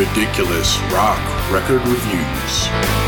Ridiculous Rock Record Reviews.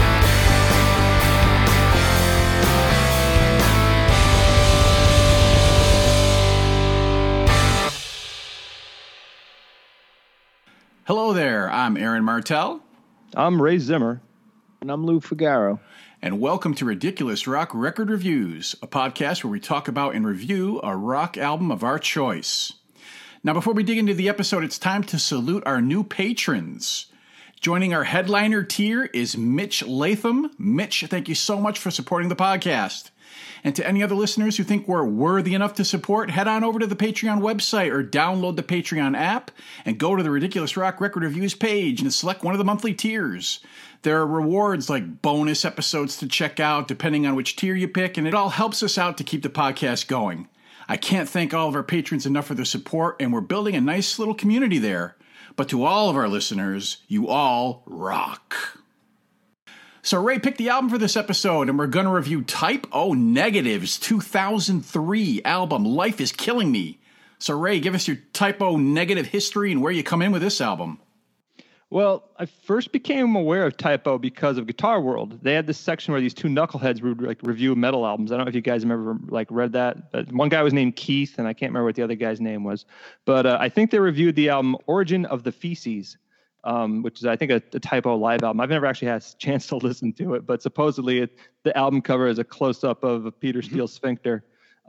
Hello there, I'm Aaron Martell. I'm Ray Zimmer. And I'm Lou Figaro. And welcome to Ridiculous Rock Record Reviews, a podcast where we talk about and review a rock album of our choice. Now, before we dig into the episode, it's time to salute our new patrons. Joining our headliner tier is Mitch Latham. Mitch, thank you so much for supporting the podcast. And to any other listeners who think we're worthy enough to support, head on over to the Patreon website or download the Patreon app and go to the Ridiculous Rock Record Reviews page and select one of the monthly tiers. There are rewards like bonus episodes to check out depending on which tier you pick, and it all helps us out to keep the podcast going. I can't thank all of our patrons enough for their support, and we're building a nice little community there. But to all of our listeners, you all rock. So Ray picked the album for this episode, and we're going to review Type O Negative's 2003 album, Life is Killing Me. So Ray, give us your Type O Negative history and where you come in with this album. Well, I first became aware of Type O because of Guitar World. They had this section where these two knuckleheads would review metal albums. I don't know if you guys have ever read that. But one guy was named Keith, and I can't remember what the other guy's name was. But I think they reviewed the album Origin of the Feces, which is, I think, a Type O live album. I've never actually had a chance to listen to it, but supposedly the album cover is a close-up of Peter Steele's sphincter.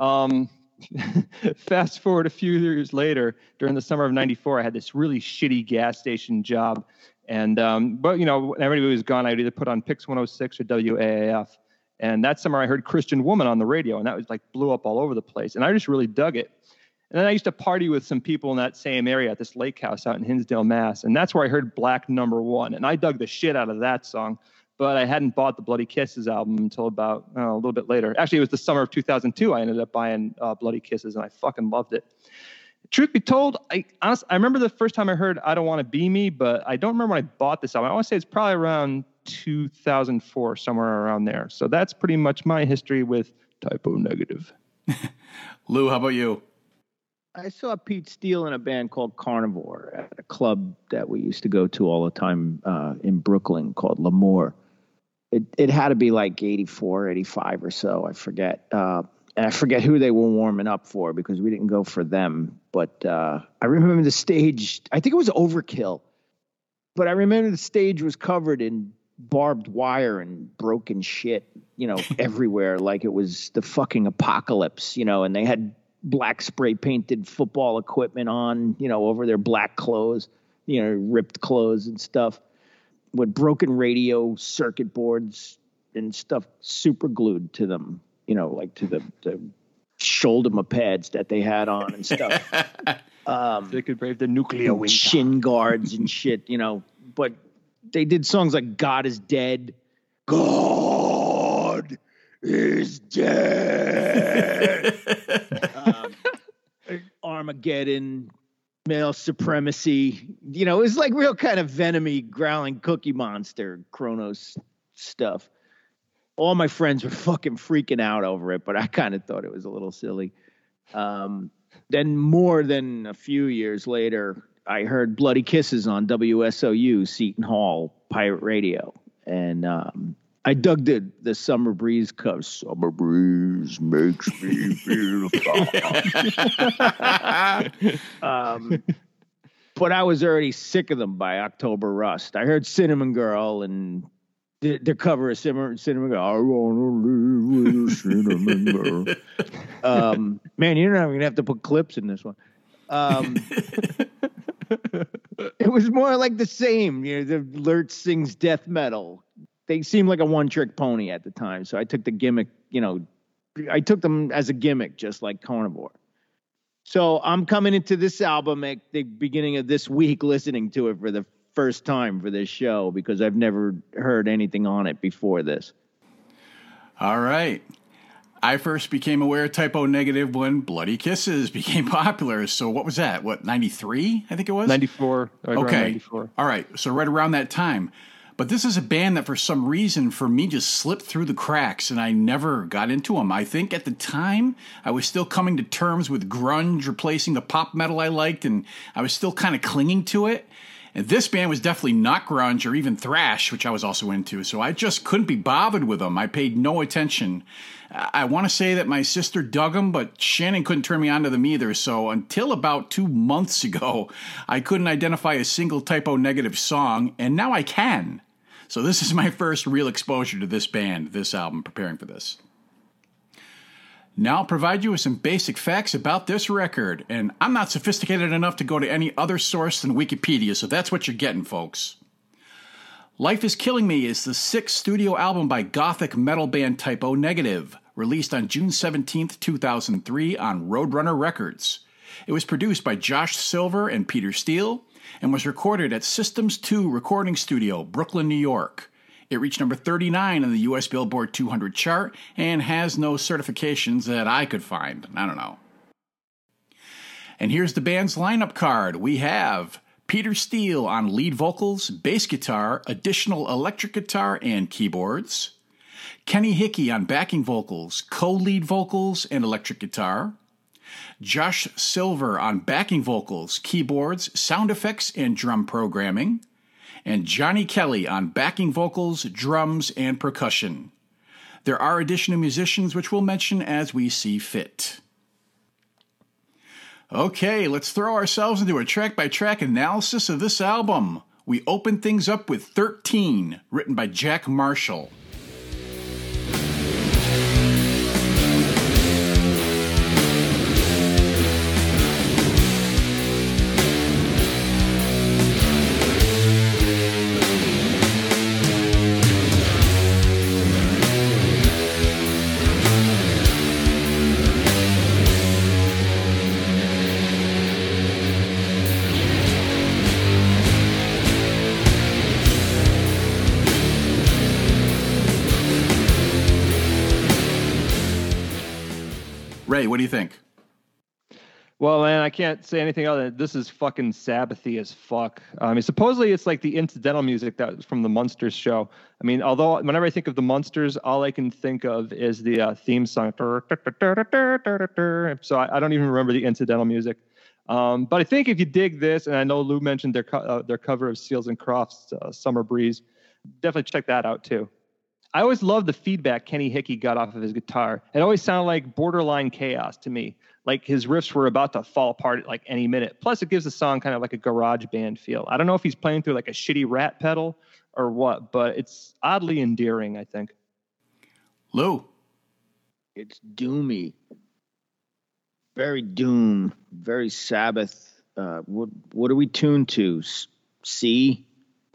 Fast forward a few years later, during the summer of '94, I had this really shitty gas station job. And, but, you know, when everybody was gone, I'd either put on Pix 106 or WAAF. And that summer I heard Christian Woman on the radio, and that was blew up all over the place. And I just really dug it. And then I used to party with some people in that same area at this lake house out in Hinsdale, Mass. And that's where I heard Black No. 1. And I dug the shit out of that song. But I hadn't bought the Bloody Kisses album until about a little bit later. Actually, it was the summer of 2002 I ended up buying Bloody Kisses, and I fucking loved it. Truth be told, I remember the first time I heard I Don't Want to Be Me, but I don't remember when I bought this album. I want to say it's probably around 2004, somewhere around there. So that's pretty much my history with Type O Negative. Lou, how about you? I saw Pete Steele in a band called Carnivore at a club that we used to go to all the time in Brooklyn called L'Amour. It had to be like 84, 85 or so, I forget. And I forget who they were warming up for because we didn't go for them. But I remember the stage, I think it was Overkill. But I remember the stage was covered in barbed wire and broken shit, everywhere. Like it was the fucking apocalypse, and they had black spray painted football equipment on, over their black clothes, ripped clothes and stuff with broken radio circuit boards and stuff super glued to them, like to the shoulder mopeds that they had on and stuff. They could brave the nuclear winter. Shin guards and shit, but they did songs like God is Dead. God is dead. Armageddon, Male Supremacy. It was like real kind of venomy, growling Cookie Monster, Kronos stuff. All my friends were fucking freaking out over it, but I kind of thought it was a little silly. Then more than a few years later, I heard Bloody Kisses on WSOU, Seton Hall, Pirate Radio. And I dug the Summer Breeze cover. Summer Breeze makes me feel fine. But I was already sick of them by October Rust. I heard Cinnamon Girl and their cover of Cinnamon Girl. I want to live with a cinnamon girl. Man, you're not even going to have to put clips in this one. It was more like the same. The Lurch sings death metal. They seemed like a one-trick pony at the time, so I took the gimmick, I took them as a gimmick, just like Carnivore. So I'm coming into this album at the beginning of this week listening to it for the first time for this show because I've never heard anything on it before this. All right. I first became aware of Type O Negative when Bloody Kisses became popular. So what was that? 93, I think it was? 94. Okay. 94. All right. So right around that time. But this is a band that for some reason for me just slipped through the cracks and I never got into them. I think at the time I was still coming to terms with grunge replacing the pop metal I liked and I was still kind of clinging to it. And this band was definitely not grunge or even thrash, which I was also into, so I just couldn't be bothered with them. I paid no attention. I want to say that my sister dug them, but Shannon couldn't turn me on to them either, so until about 2 months ago, I couldn't identify a single Typo Negative song, and now I can. So this is my first real exposure to this band, this album, preparing for this. Now I'll provide you with some basic facts about this record, and I'm not sophisticated enough to go to any other source than Wikipedia, so that's what you're getting, folks. Life is Killing Me is the sixth studio album by gothic metal band Typo Negative, released on June 17, 2003 on Roadrunner Records. It was produced by Josh Silver and Peter Steele, and was recorded at Systems 2 Recording Studio, Brooklyn, New York. It reached number 39 on the U.S. Billboard 200 chart and has no certifications that I could find. I don't know. And here's the band's lineup card. We have Peter Steele on lead vocals, bass guitar, additional electric guitar, and keyboards. Kenny Hickey on backing vocals, co-lead vocals, and electric guitar. Josh Silver on backing vocals, keyboards, sound effects, and drum programming. And Johnny Kelly on backing vocals, drums, and percussion. There are additional musicians which we'll mention as we see fit. Okay, let's throw ourselves into a track-by-track analysis of this album. We open things up with 13, written by Jack Marshall. Ray, what do you think? Well, man, I can't say anything other than this is fucking Sabbathy as fuck. Supposedly it's like the incidental music that was from the Munsters show. I mean, although whenever I think of the Munsters, all I can think of is the theme song. So I don't even remember the incidental music. But I think if you dig this, and I know Lou mentioned their cover of Seals and Crofts' Summer Breeze, definitely check that out too. I always loved the feedback Kenny Hickey got off of his guitar. It always sounded like borderline chaos to me. Like his riffs were about to fall apart at like any minute. Plus it gives the song kind of like a garage band feel. I don't know if he's playing through like a shitty Rat pedal or what, but it's oddly endearing, I think. Lou. It's doomy. Very Doom. Very Sabbath. What are we tuned to? C?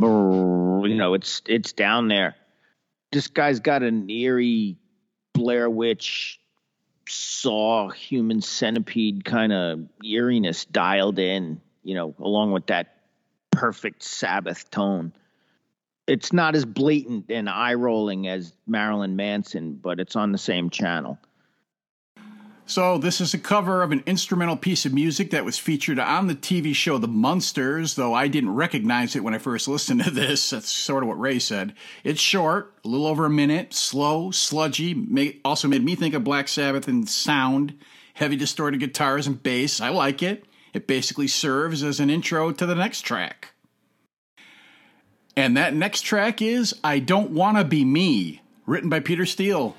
It's down there. This guy's got an eerie Blair Witch Saw Human Centipede kind of eeriness dialed in, along with that perfect Sabbath tone. It's not as blatant and eye-rolling as Marilyn Manson, but it's on the same channel. So this is a cover of an instrumental piece of music that was featured on the TV show The Munsters, though I didn't recognize it when I first listened to this. That's sort of what Ray said. It's short, a little over a minute, slow, sludgy, also made me think of Black Sabbath in sound, heavy distorted guitars and bass. I like it. It basically serves as an intro to the next track. And that next track is I Don't Wanna Be Me, written by Peter Steele.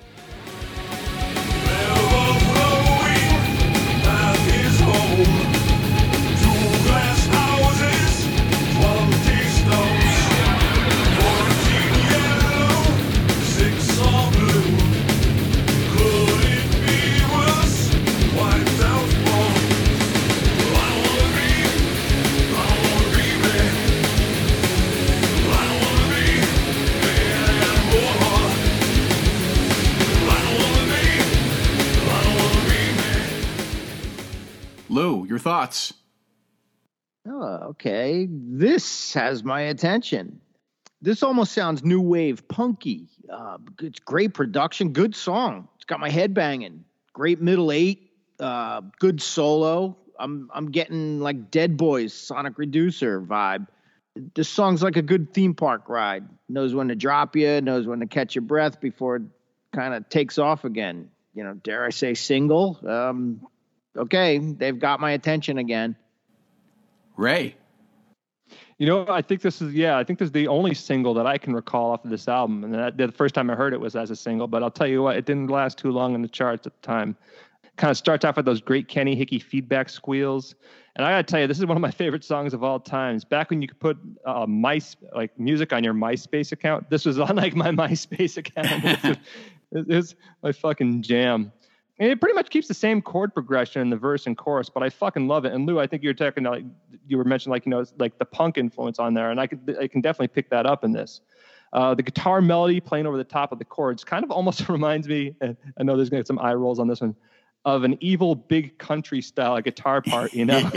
Lou, your thoughts? Oh, okay. This has my attention. This almost sounds new wave punky. It's great production, good song. It's got my head banging. Great middle eight, good solo. I'm getting like Dead Boys, Sonic Reducer vibe. This song's like a good theme park ride. Knows when to drop you, knows when to catch your breath before it kind of takes off again. Dare I say single? Okay, they've got my attention again. Ray. You know, I think this is the only single that I can recall off of this album. And the first time I heard it was as a single, but I'll tell you what, it didn't last too long in the charts at the time. Kind of starts off with those great Kenny Hickey feedback squeals. And I got to tell you, this is one of my favorite songs of all times. Back when you could put music on your MySpace account, this was on like my MySpace account. It was my fucking jam. And it pretty much keeps the same chord progression in the verse and chorus, but I fucking love it. And Lou, I think you were mentioning like, you know, like the punk influence on there, and I can definitely pick that up in this. The guitar melody playing over the top of the chords kind of almost reminds me, and I know there's gonna get some eye rolls on this one, of an evil big country style guitar part, you know.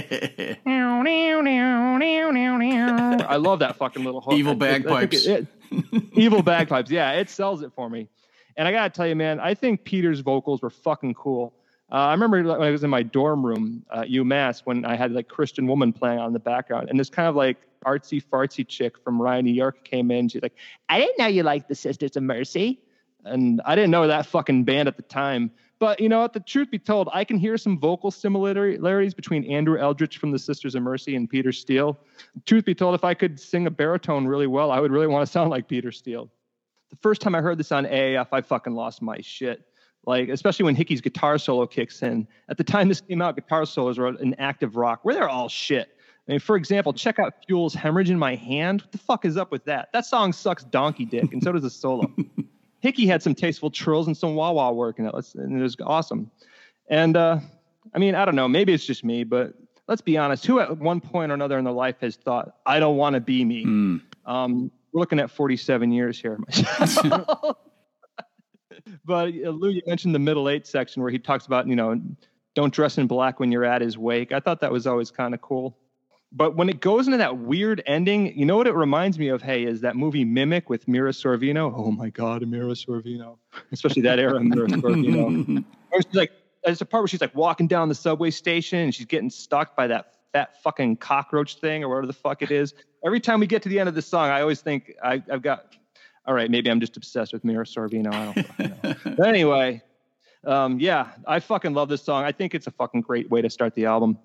I love that fucking little hook. Evil bagpipes. Evil bagpipes. Yeah, it sells it for me. And I got to tell you, man, I think Peter's vocals were fucking cool. I remember when I was in my dorm room at UMass when I had like Christian Woman playing on the background. And this kind of like artsy fartsy chick from Rye, New York came in. She's like, I didn't know you liked the Sisters of Mercy. And I didn't know that fucking band at the time. But, you know what, the truth be told, I can hear some vocal similarities between Andrew Eldritch from the Sisters of Mercy and Peter Steele. Truth be told, if I could sing a baritone really well, I would really want to sound like Peter Steele. The first time I heard this on AAF, I fucking lost my shit. Like, especially when Hickey's guitar solo kicks in. At the time this came out, guitar solos were in active rock, where they're all shit. I mean, for example, check out Fuel's Hemorrhage in My Hand. What the fuck is up with that? That song sucks donkey dick, and so does the solo. Hickey had some tasteful trills and some wah-wah work in it, and it was awesome. And, I mean, I don't know, maybe it's just me, but let's be honest. Who at one point or another in their life has thought, I don't want to be me? We're looking at 47 years here. But Lou, you mentioned the middle eight section where he talks about, you know, don't dress in black when you're at his wake. I thought that was always kind of cool. But when it goes into that weird ending, you know what it reminds me of, hey, is that movie Mimic with Mira Sorvino. Oh, my God, Mira Sorvino. Especially that era of Mira Sorvino. She's like, there's a part where she's like walking down the subway station and she's getting stalked by that fat fucking cockroach thing or whatever the fuck it is. Every time we get to the end of the song, I always think I've got, all right, maybe I'm just obsessed with Mira Sorvino. I don't fucking know. But anyway, yeah, I fucking love this song. I think it's a fucking great way to start the album.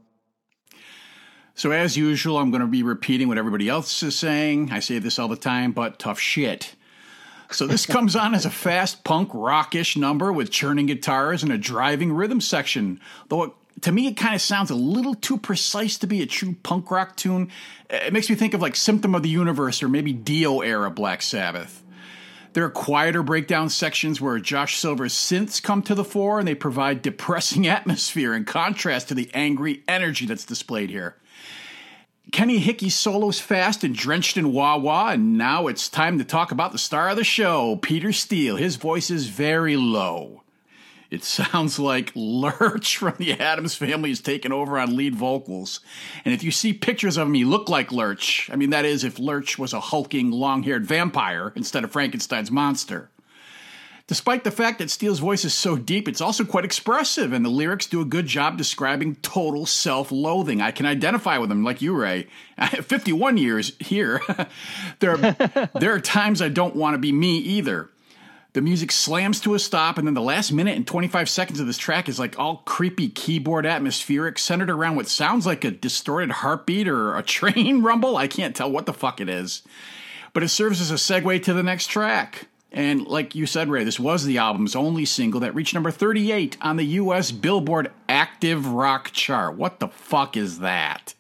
So as usual, I'm going to be repeating what everybody else is saying. I say this all the time, but tough shit. So this comes on as a fast punk rockish number with churning guitars and a driving rhythm section. Though to me, it kind of sounds a little too precise to be a true punk rock tune. It makes me think of like Symptom of the Universe or maybe Dio era Black Sabbath. There are quieter breakdown sections where Josh Silver's synths come to the fore and they provide depressing atmosphere in contrast to the angry energy that's displayed here. Kenny Hickey solo's fast and drenched in wah-wah, and now it's time to talk about the star of the show, Peter Steele. His voice is very low. It sounds like Lurch from the Addams Family is taking over on lead vocals. And if you see pictures of him, he looked like Lurch. I mean, that is, if Lurch was a hulking, long-haired vampire instead of Frankenstein's monster. Despite the fact that Steele's voice is so deep, it's also quite expressive, and the lyrics do a good job describing total self-loathing. I can identify with him, like you, Ray. 51 years here. There are times I don't want to be me either. The music slams to a stop, and then the last minute and 25 seconds of this track is like all creepy keyboard atmospheric, centered around what sounds like a distorted heartbeat or a train rumble. I can't tell what the fuck it is. But it serves as a segue to the next track. And like you said, Ray, this was the album's only single that reached number 38 on the U.S. Billboard Active Rock chart. What the fuck is that?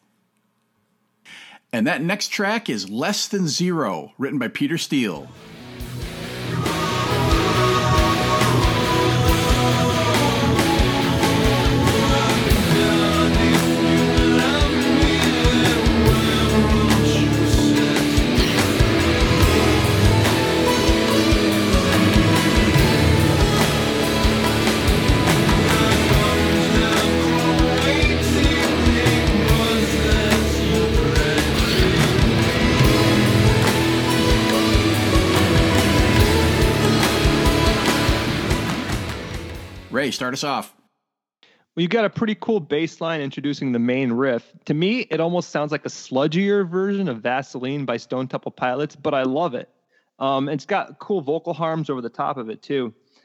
And that next track is Less Than Zero, written by Peter Steele. Ray, start us off. Well, you got a pretty cool bass line introducing the main riff. To me, it almost sounds like a sludgier version of Vaseline by Stone Temple Pilots, but I love it. It's got cool vocal harms over the top of it, too.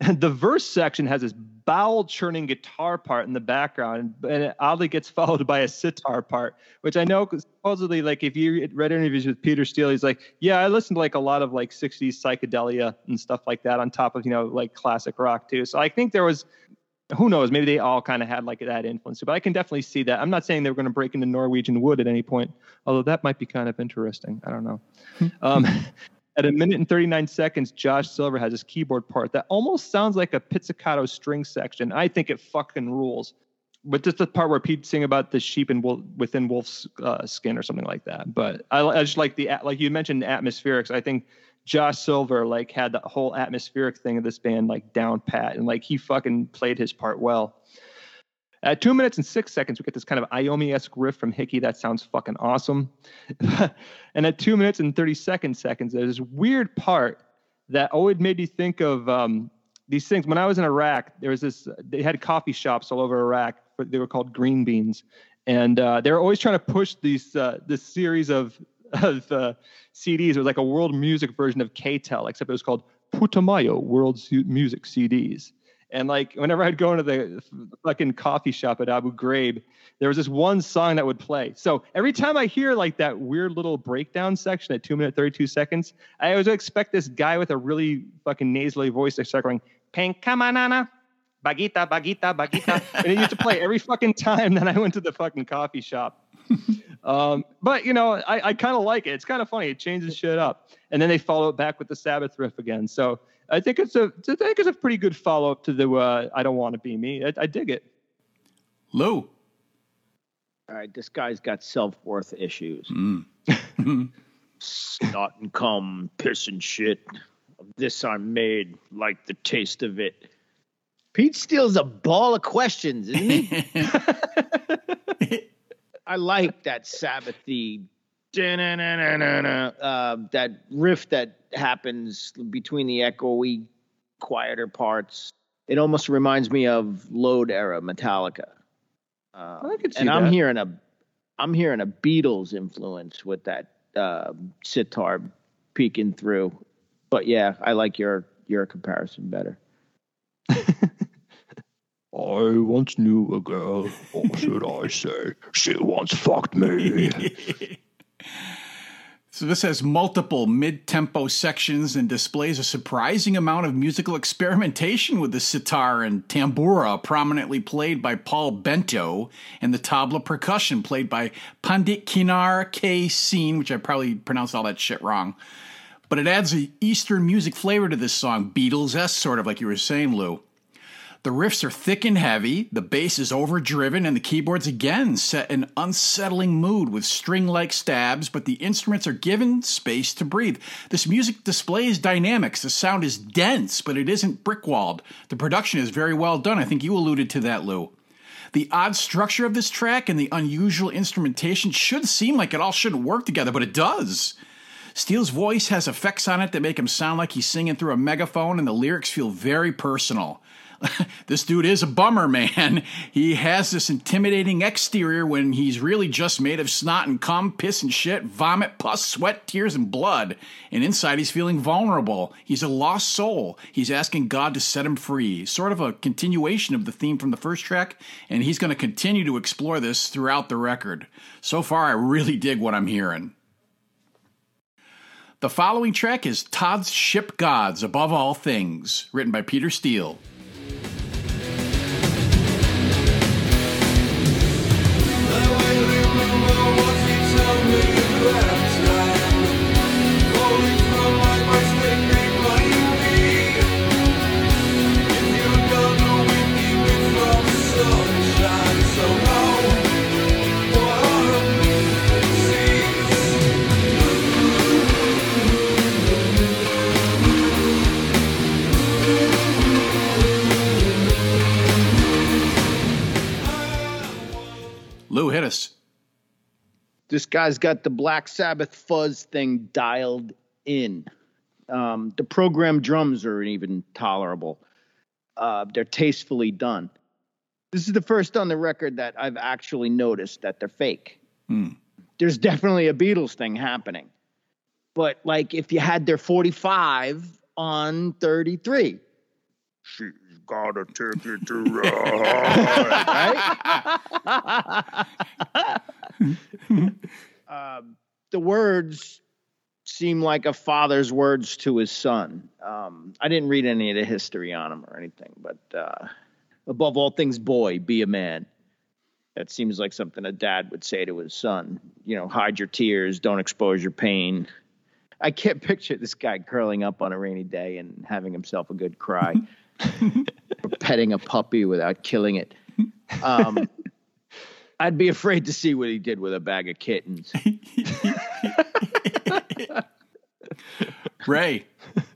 And the verse section has this bowel-churning guitar part in the background, and it oddly gets followed by a sitar part, which I know supposedly, like, if you read interviews with Peter Steele, he's like, yeah, I listened to like a lot of like 60s psychedelia and stuff like that on top of, like classic rock too. So I think there was, who knows, maybe they all kind of had like that influence, but I can definitely see that. I'm not saying they were going to break into Norwegian Wood at any point, although that might be kind of interesting. I don't know. At 1 minute and 39 seconds, Josh Silver has this keyboard part that almost sounds like a pizzicato string section. I think it fucking rules. But just the part where Pete sing about the sheep within wolf's skin or something like that. But I just like like you mentioned, atmospherics. I think Josh Silver like had the whole atmospheric thing of this band like down pat, and like he fucking played his part well. At 2 minutes and 6 seconds, we get this kind of Iommi-esque riff from Hickey that sounds fucking awesome. And at 2 minutes and 32 seconds, there's this weird part that always made me think of these things. When I was in Iraq, there was they had coffee shops all over Iraq. They were called Green Beans. And they were always trying to push this series of CDs. It was like a world music version of K-Tel, except it was called Putumayo World Music CDs. And like whenever I'd go into the fucking coffee shop at Abu Ghraib, there was this one song that would play. So every time I hear like that weird little breakdown section at 2 minutes 32 seconds, I always expect this guy with a really fucking nasally voice to start going, "Penkamanana, bagita, bagita, bagita," and it used to play every fucking time that I went to the fucking coffee shop. But I kind of like it. It's kind of funny. It changes shit up, and then they follow it back with the Sabbath riff again. So I think it's a pretty good follow up to the "I Don't Want to Be Me." I dig it. Lou. All right, this guy's got self-worth issues. Snot and cum, piss and shit. Of this I'm made, like the taste of it. Pete Steele's a ball of questions, isn't he? I like that Sabbathy, that riff that happens between the echoey, quieter parts. It almost reminds me of Load era Metallica. I could see and that. I'm hearing a Beatles influence with that sitar peeking through. But yeah, I like your comparison better. I once knew a girl, or should I say, she once fucked me. So this has multiple mid-tempo sections and displays a surprising amount of musical experimentation with the sitar and tambura, prominently played by Paul Bento, and the tabla percussion played by Pandit Kinar K. Singh, which I probably pronounced all that shit wrong. But it adds an Eastern music flavor to this song, Beatles-esque, sort of like you were saying, Lou. The riffs are thick and heavy, the bass is overdriven, and the keyboards again set an unsettling mood with string-like stabs, but the instruments are given space to breathe. This music displays dynamics. The sound is dense, but it isn't brick-walled. The production is very well done. I think you alluded to that, Lou. The odd structure of this track and the unusual instrumentation should seem like it all shouldn't work together, but it does. Steele's voice has effects on it that make him sound like he's singing through a megaphone, and the lyrics feel very personal. This dude is a bummer, man. He has this intimidating exterior when he's really just made of snot and cum, piss and shit, vomit, pus, sweat, tears, and blood. And inside he's feeling vulnerable. He's a lost soul. He's asking God to set him free. Sort of a continuation of the theme from the first track, and he's going to continue to explore this throughout the record. So far, I really dig what I'm hearing. The following track is Todd's Ship Gods Above All Things, written by Peter Steele. Lou, hit us. This guy's got the Black Sabbath fuzz thing dialed in. The programmed drums are even tolerable. They're tastefully done. This is the first on the record that I've actually noticed that they're fake. There's definitely a Beatles thing happening. But like if you had their 45 on 33, She's got a ticket to ride. Right? The words seem like a father's words to his son. I didn't read any of the history on him or anything, but above all things, boy, be a man. That seems like something a dad would say to his son. You know, hide your tears, don't expose your pain. I can't picture this guy curling up on a rainy day and having himself a good cry. Or petting a puppy without killing it. I'd be afraid to see what he did with a bag of kittens. Ray.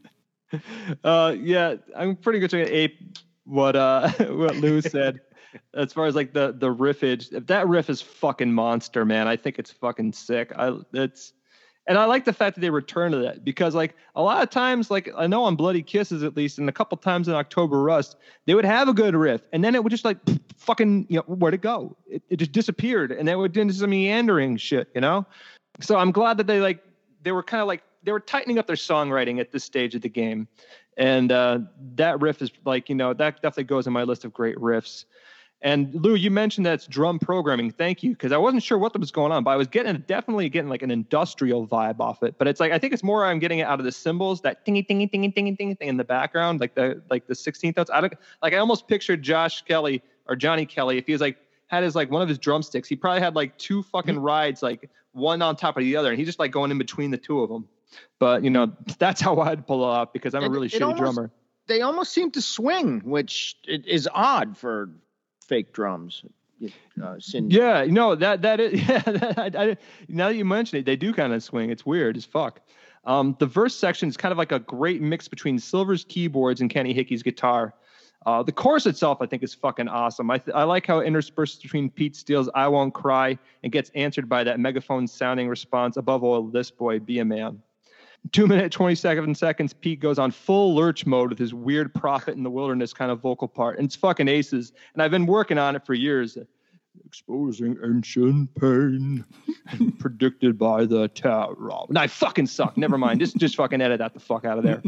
Yeah, I'm pretty good to ape what Lou said. As far as like the riffage, if that riff is fucking monster, man, I think it's fucking sick. And I like the fact that they return to that, because like a lot of times, like I know on Bloody Kisses at least, and a couple times in October Rust, they would have a good riff, and then it would just like fucking, you know, where'd it go? It just disappeared, and then it would into some meandering shit, you know. So I'm glad that they were tightening up their songwriting at this stage of the game, and that riff is like, you know, that definitely goes in my list of great riffs. And Lou, you mentioned that's drum programming. Thank you, because I wasn't sure what was going on, but I was definitely getting like an industrial vibe off it. But it's like I think it's more I'm getting it out of the cymbals, that dingy dingy dingy dingy dingy thing in the background, like the 16th notes. I almost pictured Josh Kelly or Johnny Kelly if he was like had his like one of his drumsticks. He probably had like two fucking rides, like one on top of the other, and he's just like going in between the two of them. But you know, that's how I'd pull it off, because I'm a really shitty drummer. They almost seem to swing, which is odd for fake drums. Yeah, you know, that is, yeah. Now that you mention it, they do kind of swing. It's weird as fuck. The verse section is kind of like a great mix between Silver's keyboards and Kenny Hickey's guitar. The chorus itself, I think, is fucking awesome. I like how it intersperses between Pete Steele's "I Won't Cry" and gets answered by that megaphone sounding response, "Above all this, boy, be a man." 2 minutes, 27 seconds, Pete goes on full lurch mode with his weird Prophet in the Wilderness kind of vocal part. And it's fucking aces. And I've been working on it for years. Exposing ancient pain predicted by the tarot. And I fucking suck. Never mind. Just fucking edit that the fuck out of there.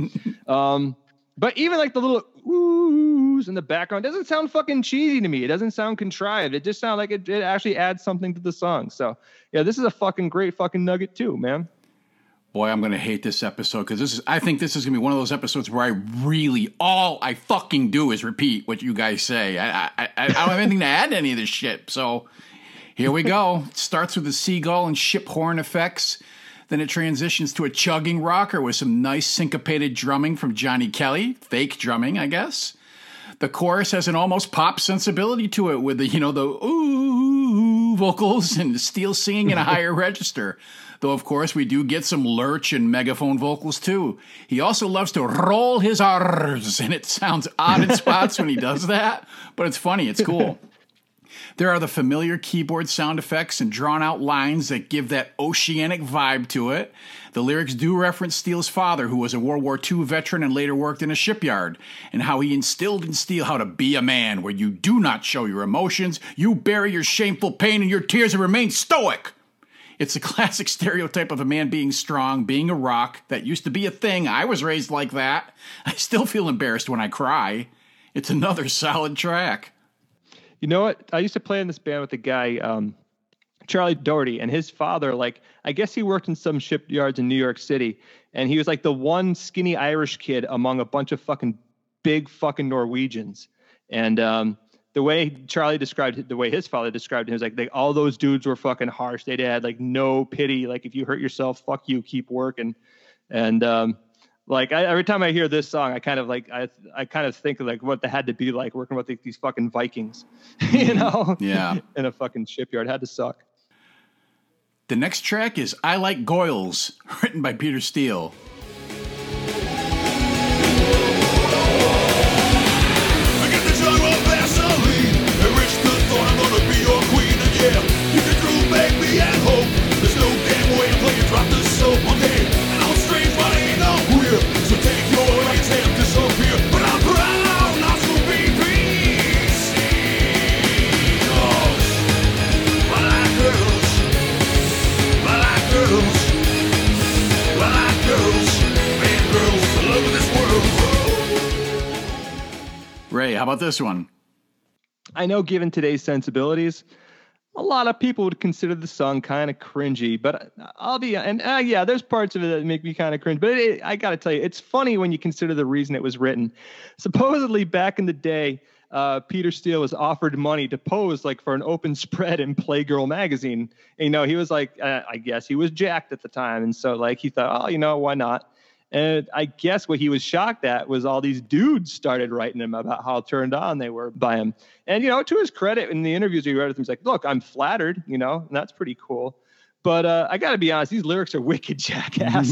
But even like the little oohs in the background doesn't sound fucking cheesy to me. It doesn't sound contrived. It just sounds like it actually adds something to the song. So yeah, this is a fucking great fucking nugget too, man. Boy, I'm going to hate this episode, because I think this is going to be one of those episodes where all I fucking do is repeat what you guys say. I don't have anything to add to any of this shit. So here we go. It starts with the seagull and ship horn effects. Then it transitions to a chugging rocker with some nice syncopated drumming from Johnny Kelly. Fake drumming, I guess. The chorus has an almost pop sensibility to it with the, you know, the ooh vocals and Steele singing in a higher register. Though, of course, we do get some lurch and megaphone vocals, too. He also loves to roll his R's, and it sounds odd in spots when he does that, but it's funny. It's cool. There are the familiar keyboard sound effects and drawn-out lines that give that oceanic vibe to it. The lyrics do reference Steele's father, who was a World War II veteran and later worked in a shipyard, and how he instilled in Steele how to be a man, where you do not show your emotions, you bury your shameful pain in your tears and remain stoic. It's a classic stereotype of a man being strong, being a rock. That used to be a thing. I was raised like that. I still feel embarrassed when I cry. It's another solid track. You know what? I used to play in this band with a guy, Charlie Doherty, and his father, like, I guess he worked in some shipyards in New York City, and he was like the one skinny Irish kid among a bunch of fucking big fucking Norwegians. And the way Charlie described it, the way his father described it, he was like all those dudes were fucking harsh. They had like no pity. Like, if you hurt yourself, fuck you, keep working. And every time I hear this song, I kind of think of like what they had to be like working with these fucking Vikings, you know? Yeah. In a fucking shipyard. It had to suck. The next track is "I Like Goils," written by Peter Steele. Drop the soap on day, and I'm strange, but I ain't no queer. So take your rights and disappear. But I'm proud not to be PC. I like girls. I like girls. I like girls. Ray, how about this one? I know, given today's sensibilities, a lot of people would consider the song kind of cringy, but yeah, there's parts of it that make me kind of cringe. But I got to tell you, it's funny when you consider the reason it was written. Supposedly, back in the day, Peter Steele was offered money to pose like for an open spread in Playgirl magazine. And, he was like, I guess he was jacked at the time, and so like he thought, oh, why not? And I guess what he was shocked at was all these dudes started writing him about how turned on they were by him. And, to his credit, in the interviews he read with him, he's like, look, I'm flattered, and that's pretty cool. But I got to be honest, these lyrics are wicked jackass.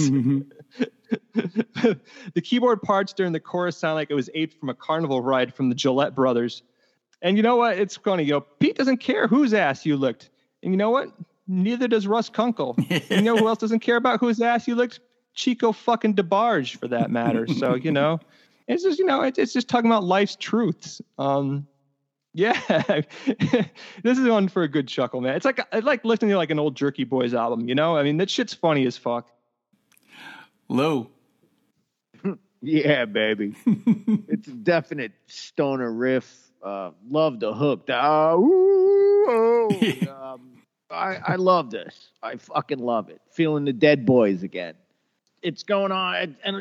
The keyboard parts during the chorus sound like it was aped from a carnival ride from the Gillette brothers. And you know what? It's funny. Pete doesn't care whose ass you licked. And you know what? Neither does Russ Kunkel. And you know who else doesn't care about whose ass you licked? Chico fucking DeBarge, for that matter. So, it's just, it's just talking about life's truths. Yeah, this is one for a good chuckle, man. It's like, I like listening to like an old Jerky Boys album, I mean, that shit's funny as fuck. Lou. Yeah, baby. It's a definite stoner riff. Love the hook. I love this. I fucking love it. Feeling the Dead Boys again. It's going on, and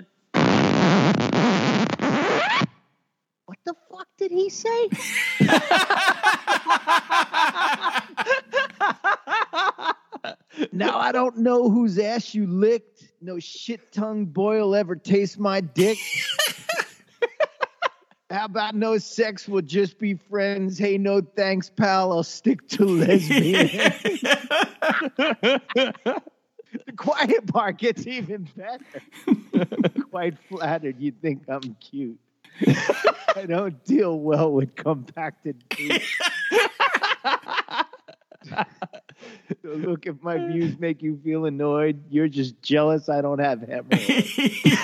what the fuck did he say? Now I don't know whose ass you licked. No shit-tongued boy will ever taste my dick. How about no sex, we'll just be friends? Hey, no thanks, pal. I'll stick to lesbian. The quiet part gets even better. Quite flattered you think I'm cute. I don't deal well with compacted teeth. So look, if my views make you feel annoyed, you're just jealous I don't have hemorrhoids.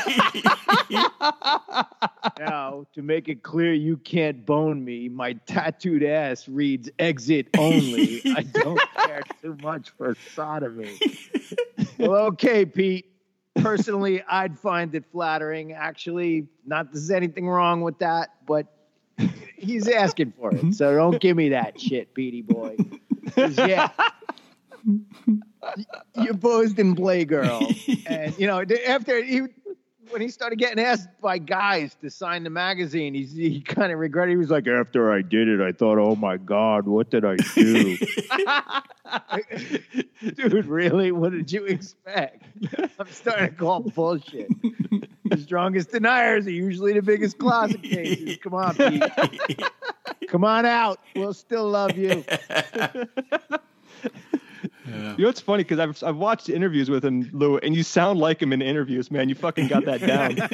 Now, to make it clear you can't bone me, my tattooed ass reads exit only. I don't care too much for sodomy. Well, okay, Pete. Personally, I'd find it flattering. Actually, not that there's anything wrong with that, but he's asking for it. So don't give me that shit, Petey boy. Yeah. You posed in Playgirl. And, after when he started getting asked by guys to sign the magazine, he kind of regretted. He was like, after I did it, I thought, oh, my God, what did I do? Dude, really? What did you expect? I'm starting to call bullshit. The strongest deniers are usually the biggest closet cases. Come on, Pete. Come on out. We'll still love you. Yeah. It's funny because I've watched interviews with him, Lou, and you sound like him in interviews, man. You fucking got that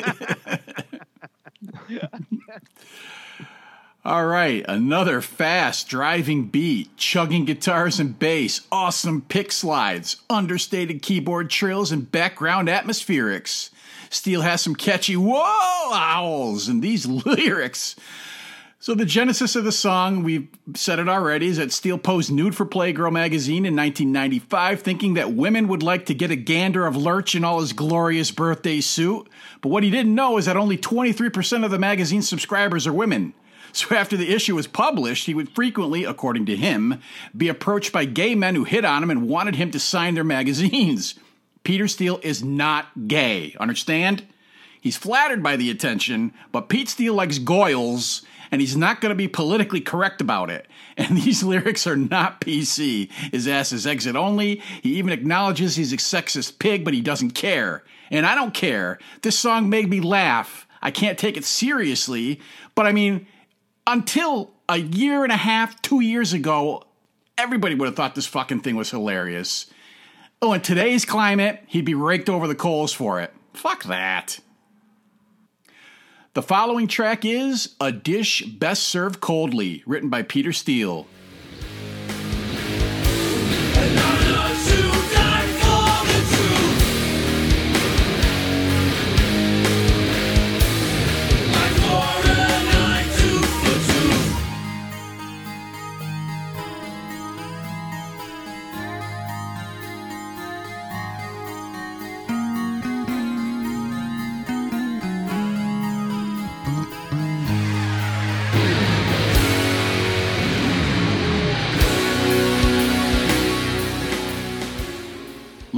down. All right, another fast driving beat, chugging guitars and bass, awesome pick slides, understated keyboard trills, and background atmospherics. Steele has some catchy whoa owls in these lyrics. So the genesis of the song, we've said it already, is that Steele posed nude for Playgirl magazine in 1995, thinking that women would like to get a gander of Lurch in all his glorious birthday suit. But what he didn't know is that only 23% of the magazine's subscribers are women. So after the issue was published, he would frequently, according to him, be approached by gay men who hit on him and wanted him to sign their magazines. Peter Steele is not gay, understand? He's flattered by the attention, but Pete Steele likes goyles, and he's not going to be politically correct about it. And these lyrics are not PC. His ass is exit only. He even acknowledges he's a sexist pig, but he doesn't care. And I don't care. This song made me laugh. I can't take it seriously, but I mean, until a year and a half, 2 years ago, everybody would have thought this fucking thing was hilarious. Oh, in today's climate, he'd be raked over the coals for it. Fuck that. The following track is A Dish Best Served Coldly, written by Peter Steele.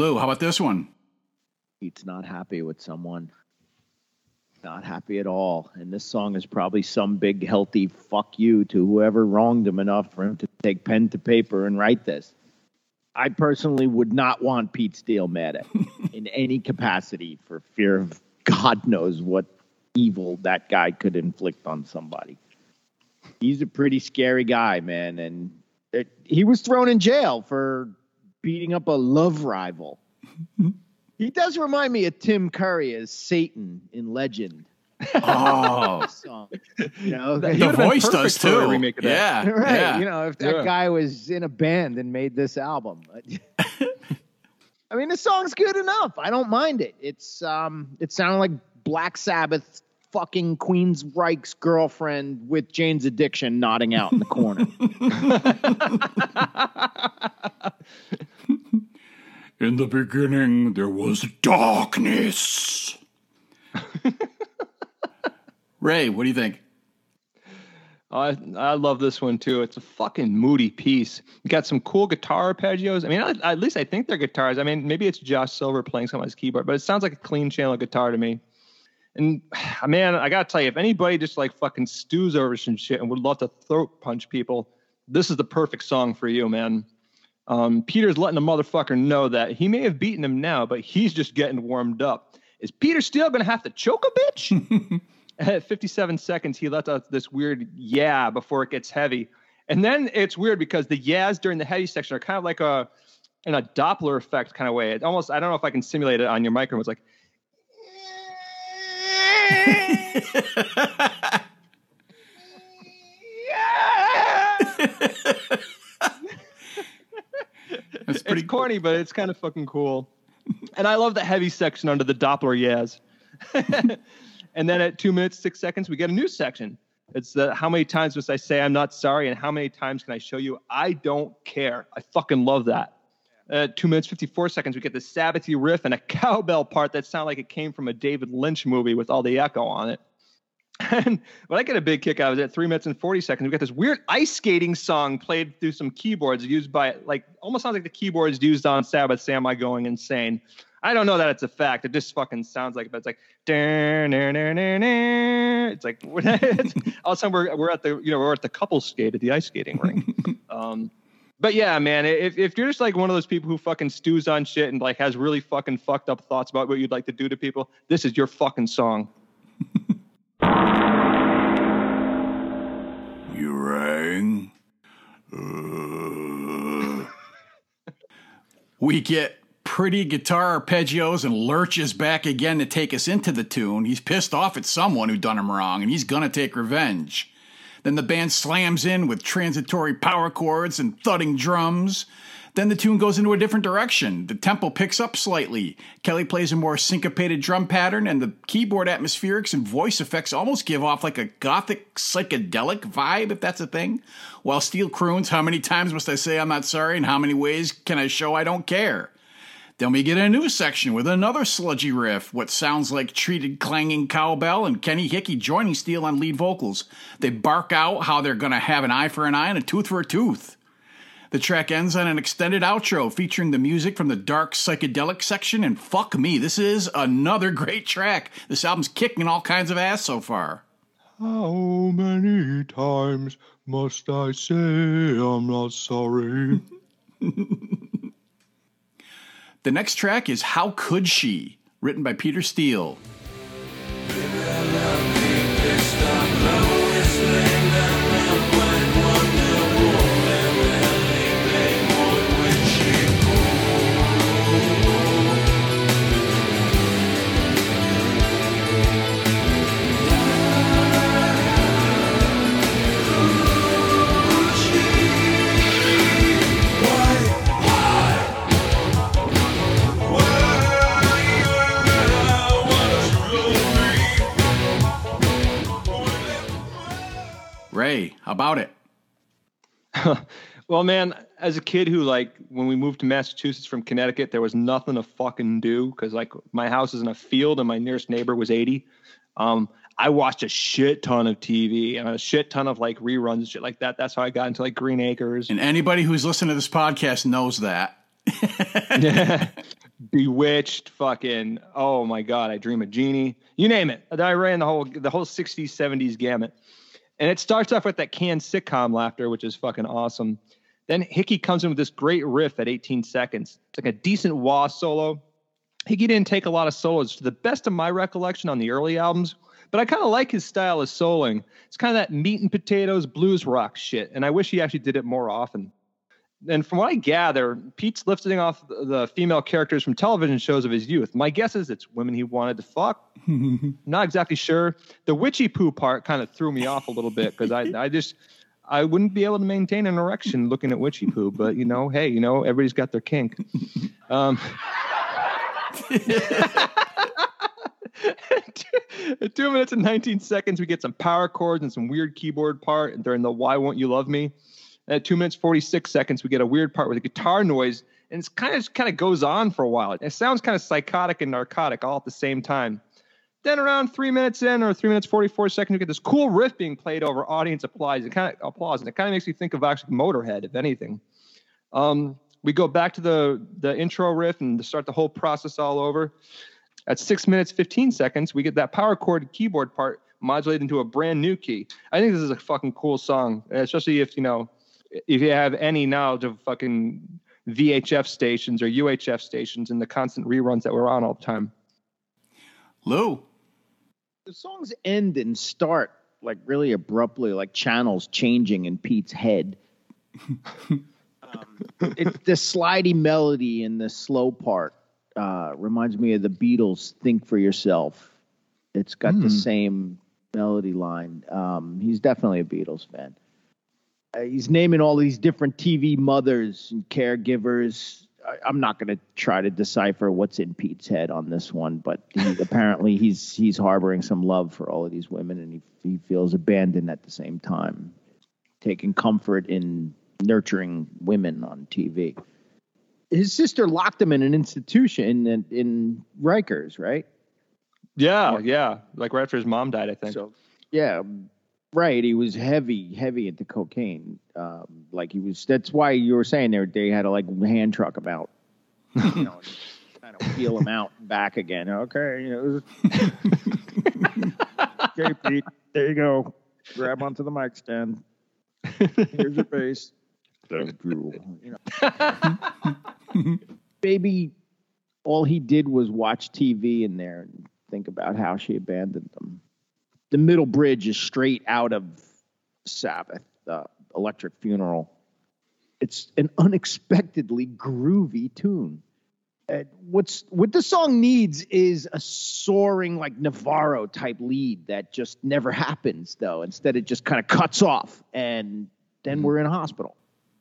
Lou, how about this one? Pete's not happy with someone. Not happy at all. And this song is probably some big, healthy fuck you to whoever wronged him enough for him to take pen to paper and write this. I personally would not want Pete Steele mad at me in any capacity for fear of God knows what evil that guy could inflict on somebody. He's a pretty scary guy, man. And he was thrown in jail for beating up a love rival. He does remind me of Tim Curry as Satan in Legend. Oh, Song. You know, the voice does too. Remake of that. Yeah, right. yeah. You know, if that guy was in a band and made this album. I mean, the song's good enough. I don't mind it. It sounded like Black Sabbath fucking Queensryche's girlfriend with Jane's Addiction nodding out in the corner. In the beginning, there was darkness. Ray, what do you think? I love this one too. It's a fucking moody piece. You got some cool guitar arpeggios. I mean, at least I think they're guitars. I mean, maybe it's Josh Silver playing some on his keyboard, but it sounds like a clean channel guitar to me. And man, I gotta tell you, if anybody just like fucking stews over some shit and would love to throat punch people, this is the perfect song for you, man. Peter's letting the motherfucker know that he may have beaten him now, but he's just getting warmed up. Is Peter Steele gonna have to choke a bitch? At 57 seconds, he lets out this weird yeah before it gets heavy. And then it's weird because the yeahs during the heavy section are kind of like in a Doppler effect kind of way. It almost, I don't know if I can simulate it on your microphone. It's like, That's pretty it's corny, but it's kind of fucking cool. And I love the heavy section under the Doppler yeahs. And then at 2 minutes, 6 seconds, we get a new section. It's the how many times must I say I'm not sorry and how many times can I show you I don't care. I fucking love that. At 2 minutes, 54 seconds, we get the Sabbathy riff and a cowbell part that sounded like it came from a David Lynch movie with all the echo on it. And what I get a big kick out of is at 3 minutes and 40 seconds, we got this weird ice skating song played through some keyboards used by, like, almost sounds like the keyboards used on Sabbath's Am I Going Insane? I don't know that it's a fact. It just fucking sounds like it, but it's like, it's like, all of a sudden we're at the couple skate at the ice skating ring. But yeah, man, if you're just like one of those people who fucking stews on shit and like has really fucking fucked up thoughts about what you'd like to do to people, this is your fucking song. You rang. We get pretty guitar arpeggios and lurches back again to take us into the tune. He's pissed off at someone who done him wrong, and he's gonna take revenge. Then the band slams in with transitory power chords and thudding drums. Then the tune goes into a different direction. The tempo picks up slightly. Kelly plays a more syncopated drum pattern, and the keyboard atmospherics and voice effects almost give off like a gothic psychedelic vibe, if that's a thing. While Steele croons, how many times must I say I'm not sorry, and how many ways can I show I don't care? Then we get a new section with another sludgy riff, what sounds like treated clanging cowbell, and Kenny Hickey joining Steele on lead vocals. They bark out how they're going to have an eye for an eye and a tooth for a tooth. The track ends on an extended outro featuring the music from the dark psychedelic section, and fuck me, this is another great track. This album's kicking all kinds of ass so far. How many times must I say I'm not sorry? The next track is How Could She, written by Peter Steele. Ray, how about it? Well, man, as a kid who, like, when we moved to Massachusetts from Connecticut, there was nothing to fucking do because, like, my house is in a field and my nearest neighbor was 80. I watched a shit ton of TV and a shit ton of, like, reruns and shit like that. That's how I got into, like, Green Acres. And anybody who's listening to this podcast knows that. Bewitched, fucking, oh my God, I Dream of Jeannie. You name it. I ran the whole 60s, 70s gamut. And it starts off with that canned sitcom laughter, which is fucking awesome. Then Hickey comes in with this great riff at 18 seconds. It's like a decent wah solo. Hickey didn't take a lot of solos to the best of my recollection on the early albums, but I kind of like his style of soloing. It's kind of that meat and potatoes blues rock shit, and I wish he actually did it more often. And from what I gather, Pete's lifting off the female characters from television shows of his youth. My guess is it's women he wanted to fuck. Not exactly sure. The witchy poo part kind of threw me off a little bit because I wouldn't be able to maintain an erection looking at witchy poo. But, hey, everybody's got their kink. 2 minutes and 19 seconds, we get some power chords and some weird keyboard part. And during the Why Won't You Love Me? At 2 minutes, 46 seconds, we get a weird part with a guitar noise, and it's kind of goes on for a while. It sounds kind of psychotic and narcotic all at the same time. Then around 3 minutes in, or 3 minutes, 44 seconds, we get this cool riff being played over audience applause. And it kind of makes me think of actually Motorhead, if anything. We go back to the intro riff and start the whole process all over. At 6 minutes, 15 seconds, we get that power chord keyboard part modulated into a brand new key. I think this is a fucking cool song, especially if you have any knowledge of fucking VHF stations or UHF stations and the constant reruns that were on all the time. Lou. The songs end and start like really abruptly, like channels changing in Pete's head. It's the slidey melody in the slow part. Reminds me of the Beatles' Think for Yourself. It's got the same melody line. He's definitely a Beatles fan. He's naming all these different TV mothers and caregivers. I'm not going to try to decipher what's in Pete's head on this one, but apparently he's harboring some love for all of these women, and he feels abandoned at the same time, taking comfort in nurturing women on TV. His sister locked him in an institution in Rikers, right? Yeah. Like right after his mom died, I think. So, yeah. Right, he was heavy into cocaine. That's why you were saying they had to hand truck him out, kind of wheel him out and back again. Okay, okay, Pete, there you go. Grab onto the mic stand. Here's your bass. Thank you. Baby, all he did was watch TV in there and think about how she abandoned him. The middle bridge is straight out of Sabbath, Electric Funeral. It's an unexpectedly groovy tune. What the song needs is a soaring, like Navarro type lead that just never happens, though. Instead, it just kind of cuts off, and then we're in a hospital.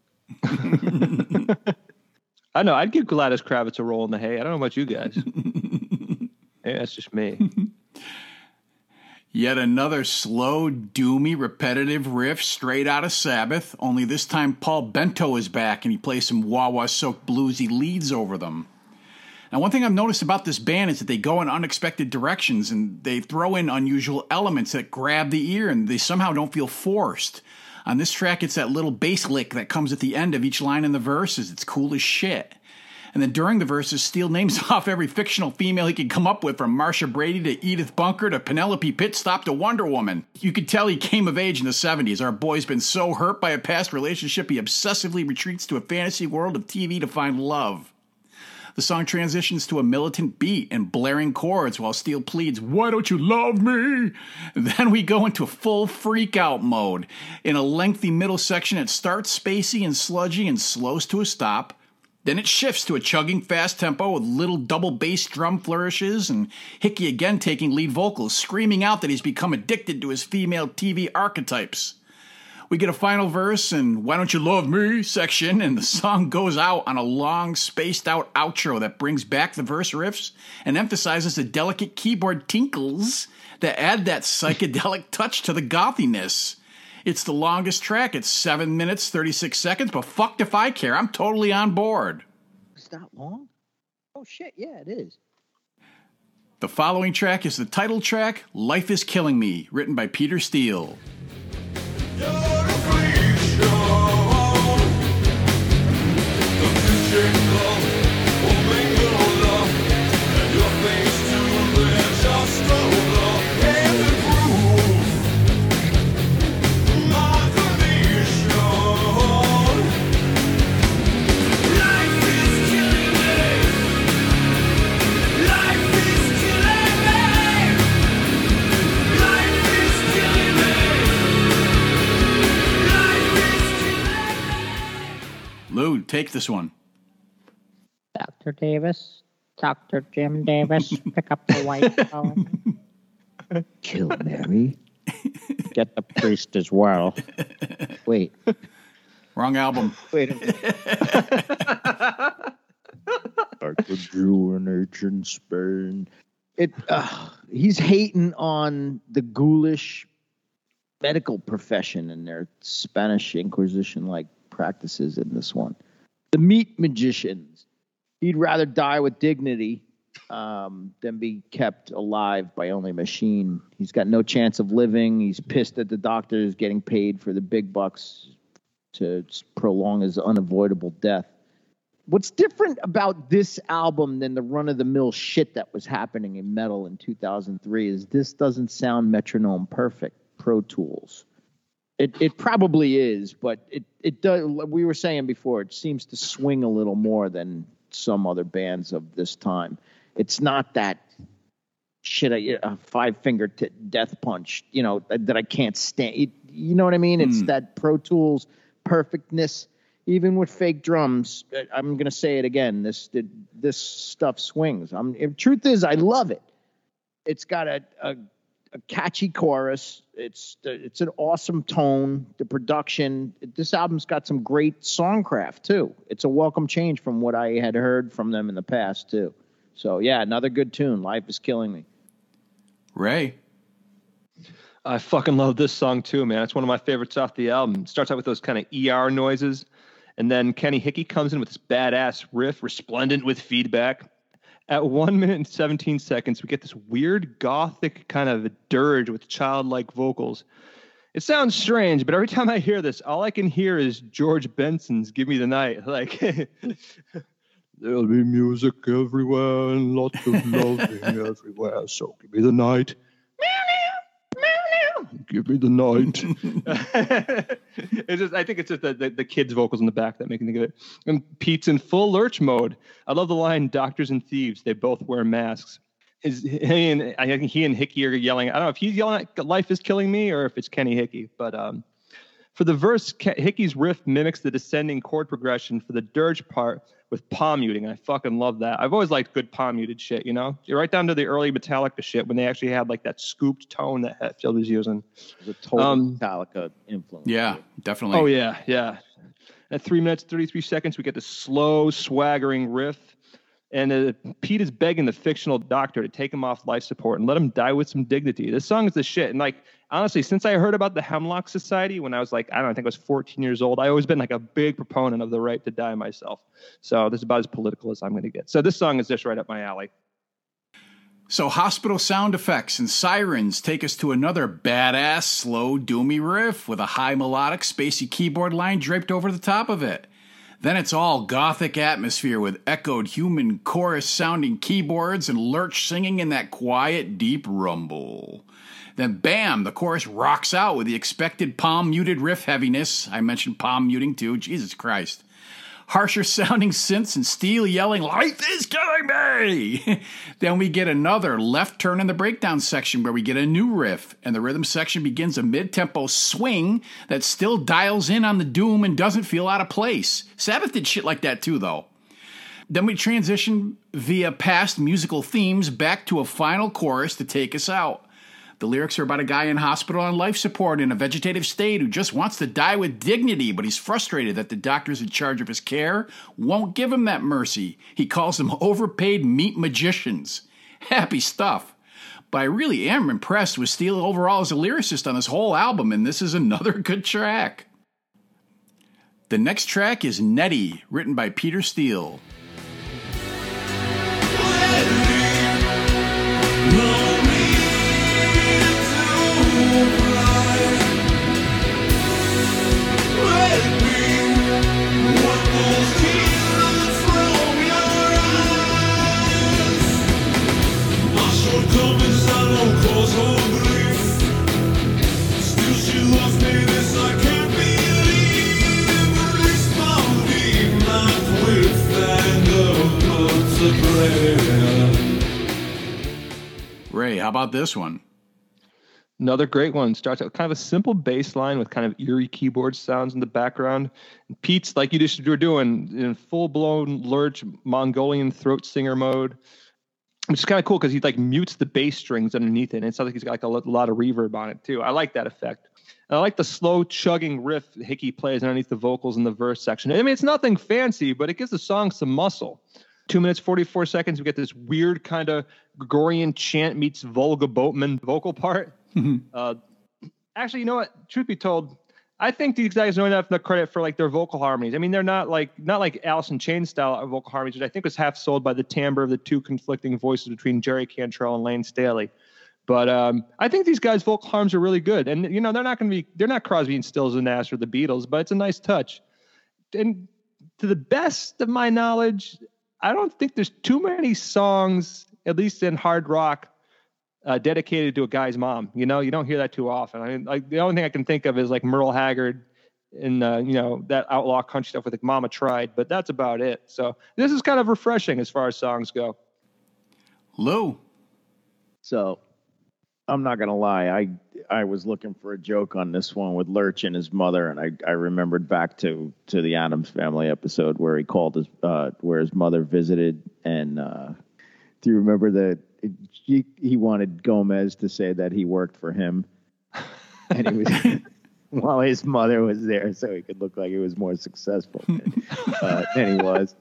I know. I'd give Gladys Kravitz a roll in the hay. I don't know about you guys. Hey, that's just me. Yet another slow, doomy, repetitive riff straight out of Sabbath, only this time Paul Bento is back and he plays some wah-wah-soaked bluesy leads over them. Now, one thing I've noticed about this band is that they go in unexpected directions and they throw in unusual elements that grab the ear and they somehow don't feel forced. On this track, it's that little bass lick that comes at the end of each line in the verses. It's cool as shit. And then during the verses, Steele names off every fictional female he could come up with, from Marsha Brady to Edith Bunker to Penelope Pitstop to Wonder Woman. You could tell he came of age in the 70s. Our boy's been so hurt by a past relationship, he obsessively retreats to a fantasy world of TV to find love. The song transitions to a militant beat and blaring chords while Steele pleads, "Why don't you love me?" Then we go into full freak-out mode. In a lengthy middle section, it starts spacey and sludgy and slows to a stop. Then it shifts to a chugging fast tempo with little double bass drum flourishes and Hickey again taking lead vocals, screaming out that he's become addicted to his female TV archetypes. We get a final verse and "Why Don't You Love Me" section, and the song goes out on a long, spaced-out outro that brings back the verse riffs and emphasizes the delicate keyboard tinkles that add that psychedelic touch to the gothiness. It's the longest track. It's 7 minutes, 36 seconds, but fucked if I care. I'm totally on board. Is that long? Oh, shit, yeah, it is. The following track is the title track, "Life Is Killing Me," written by Peter Steele. You're a freak show. The music will make your life. Salute, take this one. Dr. Davis, Dr. Jim Davis, pick up the white phone. Kill Mary. Get the priest as well. Wait. Wrong album. Wait a minute. Dr. Drew and Agent Spain. He's hating on the ghoulish medical profession and their Spanish Inquisition-like practices in this one. The meat magicians. He'd rather die with dignity than be kept alive by only a machine. He's got no chance of living. He's pissed at the doctors getting paid for the big bucks to prolong his unavoidable death. What's different about this album than the run-of-the-mill shit that was happening in metal in 2003 is this doesn't sound metronome perfect, Pro Tools. It probably is, but it does. We were saying before, it seems to swing a little more than some other bands of this time. It's not that shit, a five-finger death punch, that I can't stand. You know what I mean? It's that Pro Tools perfectness. Even with fake drums, I'm going to say it again. This stuff swings. Truth is, I love it. It's got a catchy chorus. It's an awesome tone. The production. This album's got some great songcraft too. It's a welcome change from what I had heard from them in the past too. So yeah, another good tune. Life is Killing Me. Ray. I fucking love this song too, man. It's one of my favorites off the album. It starts out with those kind of ER noises, and then Kenny Hickey comes in with this badass riff, resplendent with feedback. At 1 minute and 17 seconds, we get this weird gothic kind of dirge with childlike vocals. It sounds strange, but every time I hear this, all I can hear is George Benson's "Give Me the Night." Like, there'll be music everywhere and lots of loving everywhere, so give me the night. Give me the night. I think it's just the kids' vocals in the back that make me think of it. And Pete's in full lurch mode. I love the line, "Doctors and thieves, they both wear masks." I think he and Hickey are yelling. I don't know if he's yelling at "Life is Killing Me" or if it's Kenny Hickey. But for the verse, Hickey's riff mimics the descending chord progression for the dirge part with palm muting. I fucking love that. I've always liked good palm muted shit, You're right down to the early Metallica shit when they actually had like that scooped tone that Hetfield was using. It was a total Metallica influence. Yeah, definitely. Oh, yeah. At 3 minutes, 33 seconds, we get the slow, swaggering riff. And Pete is begging the fictional doctor to take him off life support and let him die with some dignity. This song is the shit. And like, honestly, since I heard about the Hemlock Society when I was like, I think I was 14 years old, I always been like a big proponent of the right to die myself. So this is about as political as I'm going to get. So this song is just right up my alley. So hospital sound effects and sirens take us to another badass, slow, doomy riff with a high melodic, spacey keyboard line draped over the top of it. Then it's all gothic atmosphere with echoed human chorus-sounding keyboards and Lurch singing in that quiet, deep rumble. Then bam, the chorus rocks out with the expected palm-muted riff heaviness. I mentioned palm muting too, Jesus Christ. Harsher sounding synths and Steele yelling, "Life is killing me!" Then we get another left turn in the breakdown section where we get a new riff, and the rhythm section begins a mid-tempo swing that still dials in on the doom and doesn't feel out of place. Sabbath did shit like that too, though. Then we transition via past musical themes back to a final chorus to take us out. The lyrics are about a guy in hospital on life support in a vegetative state who just wants to die with dignity, but he's frustrated that the doctors in charge of his care won't give him that mercy. He calls them overpaid meat magicians. Happy stuff. But I really am impressed with Steele overall as a lyricist on this whole album, and this is another good track. The next track is Nettie, written by Peter Steele. Ray, how about this one? Another great one. Starts out with kind of a simple bass line with kind of eerie keyboard sounds in the background. And Pete's, like you just were doing, in full-blown lurch Mongolian throat singer mode, which is kind of cool because he like mutes the bass strings underneath it. And it sounds like he's got like a lot of reverb on it too. I like that effect. And I like the slow chugging riff Hickey plays underneath the vocals in the verse section. I mean, it's nothing fancy, but it gives the song some muscle. 2 minutes, 44 seconds. We get this weird kind of Gregorian chant meets Volga Boatman vocal part. Actually, you know what? Truth be told, I think these guys don't have enough credit for like their vocal harmonies. I mean, they're not like Alice in Chains style vocal harmonies, which I think was half sold by the timbre of the two conflicting voices between Jerry Cantrell and Lane Staley. But I think these guys' vocal harms are really good, and you know they're not Crosby and Stills and Nash or the Beatles, but it's a nice touch. And to the best of my knowledge, I don't think there's too many songs, at least in hard rock, dedicated to a guy's mom. You know, you don't hear that too often. I mean, like the only thing I can think of is like Merle Haggard and that outlaw country stuff with like Mama Tried, but that's about it. So this is kind of refreshing as far as songs go. Lou. So I'm not gonna lie, I was looking for a joke on this one with Lurch and his mother, and I remembered back to the Addams Family episode where he called where his mother visited, and do you remember he wanted Gomez to say that he worked for him, and he was while his mother was there, so he could look like he was more successful than he was.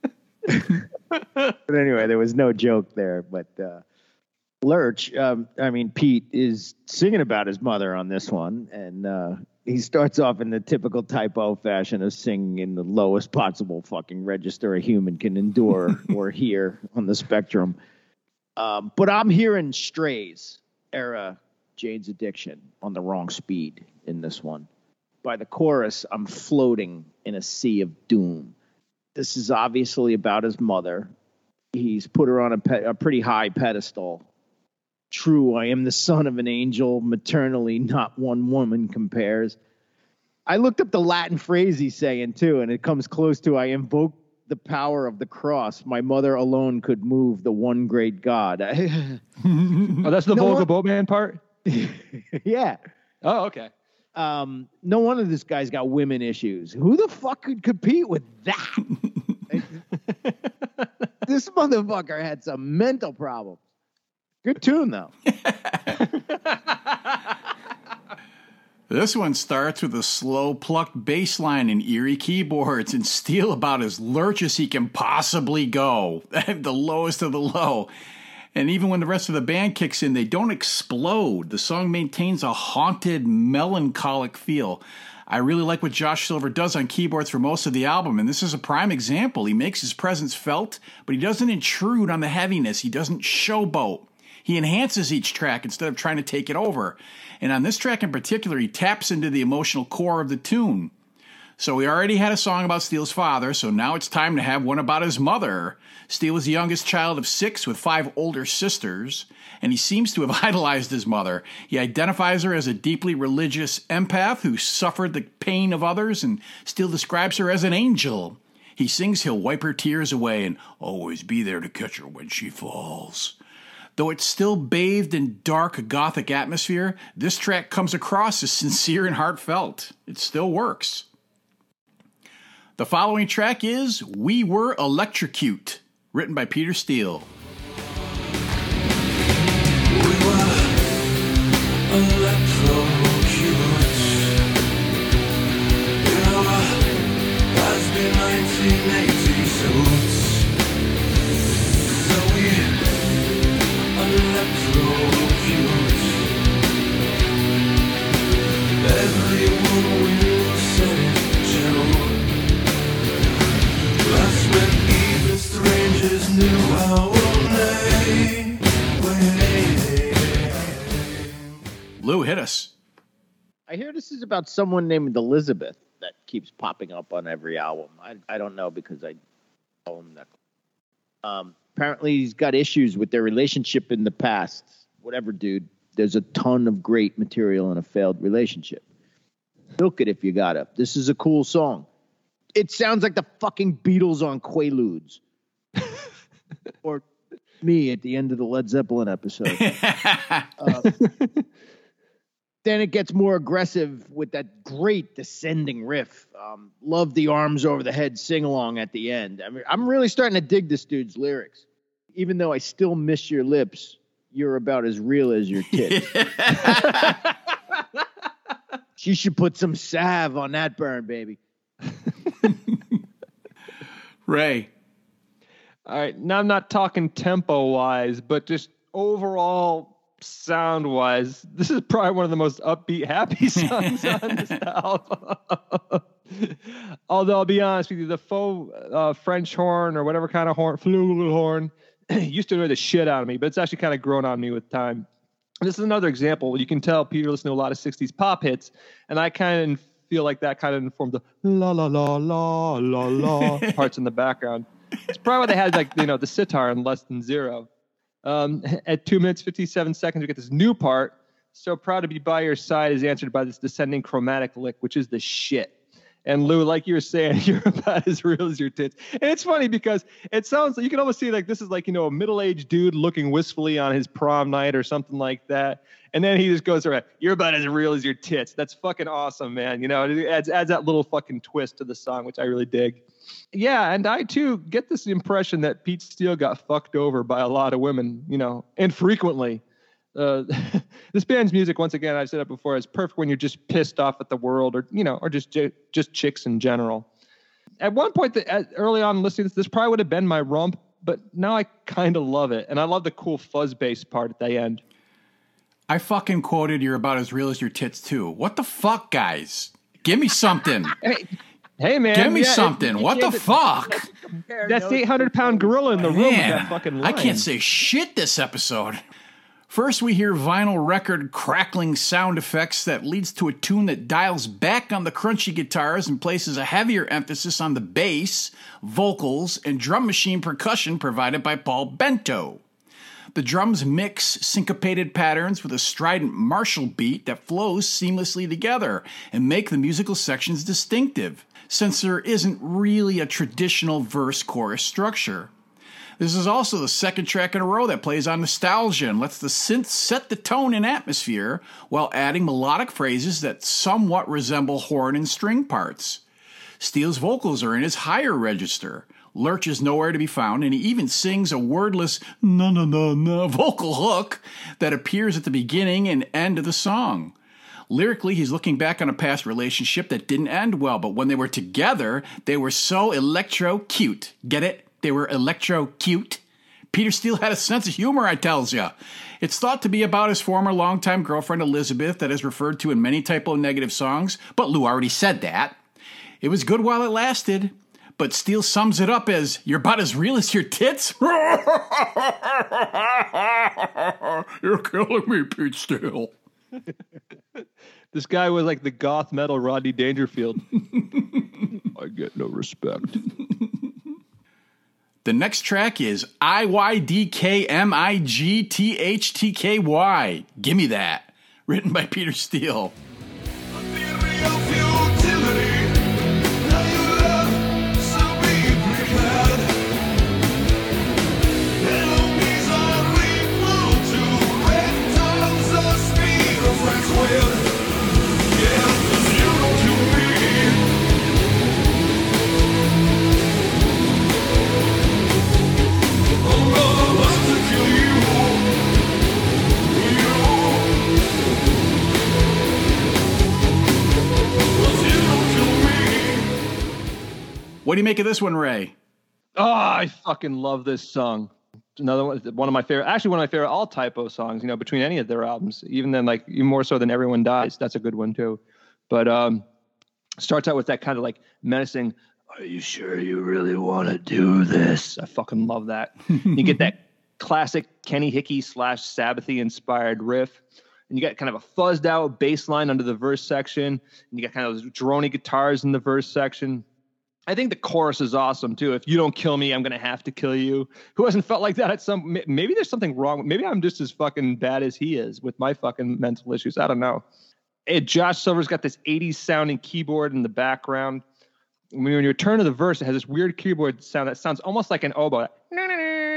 But anyway, there was no joke there, but. Lurch, Pete is singing about his mother on this one, and he starts off in the typical typo fashion of singing in the lowest possible fucking register a human can endure or hear on the spectrum. But I'm hearing Strays era Jane's Addiction on the wrong speed in this one. By the chorus, I'm floating in a sea of doom. This is obviously about his mother. He's put her on a pretty high pedestal. True, I am the son of an angel, maternally not one woman compares. I looked up the Latin phrase he's saying, too, and it comes close to, I invoke the power of the cross. My mother alone could move the one great God. Oh, that's the Volga Boatman part? Yeah. Oh, okay. No wonder this guy's got women issues. Who the fuck could compete with that? This motherfucker had some mental problems. Good tune, though. This one starts with a slow plucked bass line and eerie keyboards and Steele about as lurch as he can possibly go. The lowest of the low. And even when the rest of the band kicks in, they don't explode. The song maintains a haunted, melancholic feel. I really like what Josh Silver does on keyboards for most of the album, and this is a prime example. He makes his presence felt, but he doesn't intrude on the heaviness. He doesn't showboat. He enhances each track instead of trying to take it over. And on this track in particular, he taps into the emotional core of the tune. So we already had a song about Steele's father, so now it's time to have one about his mother. Steele was the youngest child of 6 with 5 older sisters, and he seems to have idolized his mother. He identifies her as a deeply religious empath who suffered the pain of others, and Steele describes her as an angel. He sings he'll wipe her tears away and always be there to catch her when she falls. Though it's still bathed in dark gothic atmosphere, this track comes across as sincere and heartfelt. It still works. The following track is We Were Electrocute, written by Peter Steele. We were electrocute. In our has-been 1980 suits. So we electrocute. Everyone we were sent to. That's when even strangers knew our name. Lou, hit us. I hear this is about someone named Elizabeth that keeps popping up on every album. I don't know because I know him that. Apparently he's got issues with their relationship in the past. Whatever, dude. There's a ton of great material in a failed relationship. Milk it if you gotta. This is a cool song. It sounds like the fucking Beatles on Quaaludes. Or me at the end of the Led Zeppelin episode. then it gets more aggressive with that great descending riff. Love the arms over the head sing along at the end. I mean, I'm really starting to dig this dude's lyrics. Even though I still miss your lips, you're about as real as your tits. She should put some salve on that burn, baby. Ray. All right, now I'm not talking tempo-wise, but just overall sound-wise, this is probably one of the most upbeat, happy songs on this album. Although, I'll be honest with you, the faux French horn or whatever kind of horn, flute horn, used to annoy the shit out of me, but it's actually kind of grown on me with time. And this is another example. You can tell Peter listened to a lot of 60s pop hits, and I kind of feel like that kind of informed the la la la la la la parts in the background. It's probably why they had the sitar in Less Than Zero. At 2 minutes 57 seconds, we get this new part. So Proud to Be By Your Side is answered by this descending chromatic lick, which is the shit. And Lou, like you were saying, you're about as real as your tits. And it's funny because it sounds like you can almost see like this is like, a middle-aged dude looking wistfully on his prom night or something like that. And then he just goes around, you're about as real as your tits. That's fucking awesome, man. It adds that little fucking twist to the song, which I really dig. Yeah, and I, too, get this impression that Pete Steele got fucked over by a lot of women, and frequently. This band's music, once again, I've said it before, is perfect when you're just pissed off at the world or just chicks in general. At one point, early on listening to this probably would have been my rump, but now I kind of love it. And I love the cool fuzz bass part at the end. I fucking quoted you're about as real as your tits, too. What the fuck, guys? Give me something. Hey, man. Give me something. What the fuck? That's the 800-pound gorilla in the room with that fucking line. I can't say shit this episode. First, we hear vinyl record crackling sound effects that leads to a tune that dials back on the crunchy guitars and places a heavier emphasis on the bass, vocals, and drum machine percussion provided by Paul Bento. The drums mix syncopated patterns with a strident martial beat that flows seamlessly together and make the musical sections distinctive, since there isn't really a traditional verse-chorus structure. This is also the second track in a row that plays on nostalgia and lets the synth set the tone and atmosphere while adding melodic phrases that somewhat resemble horn and string parts. Steele's vocals are in his higher register. Lurch is nowhere to be found, and he even sings a wordless na-na-na-na vocal hook that appears at the beginning and end of the song. Lyrically, he's looking back on a past relationship that didn't end well, but when they were together, they were so electro-cute. Get it? They were electro-cute. Peter Steele had a sense of humor, I tells ya. It's thought to be about his former longtime girlfriend Elizabeth that is referred to in many typo-negative songs, but Lou already said that. It was good while it lasted, but Steele sums it up as, you're about as real as your tits? You're killing me, Pete Steele. This guy was like the goth metal Rodney Dangerfield. I get no respect. The next track is IYDKMIGTHTKY. Gimme that. Written by Peter Steele. What do you make of this one, Ray? Oh, I fucking love this song. Another one of my favorite, actually one of my favorite all typo songs, between any of their albums, even more so than Everyone Dies. That's a good one too. But starts out with that kind of like menacing, are you sure you really want to do this? I fucking love that. You get that classic Kenny Hickey / Sabbathy inspired riff. And you got kind of a fuzzed out bass line under the verse section. And you got kind of those droney guitars in the verse section. I think the chorus is awesome too. If you don't kill me, I'm going to have to kill you. Who hasn't felt like that maybe there's something wrong. Maybe I'm just as fucking bad as he is with my fucking mental issues. I don't know. Josh Silver's got this 80s sounding keyboard in the background. When you turn to the verse, it has this weird keyboard sound that sounds almost like an oboe.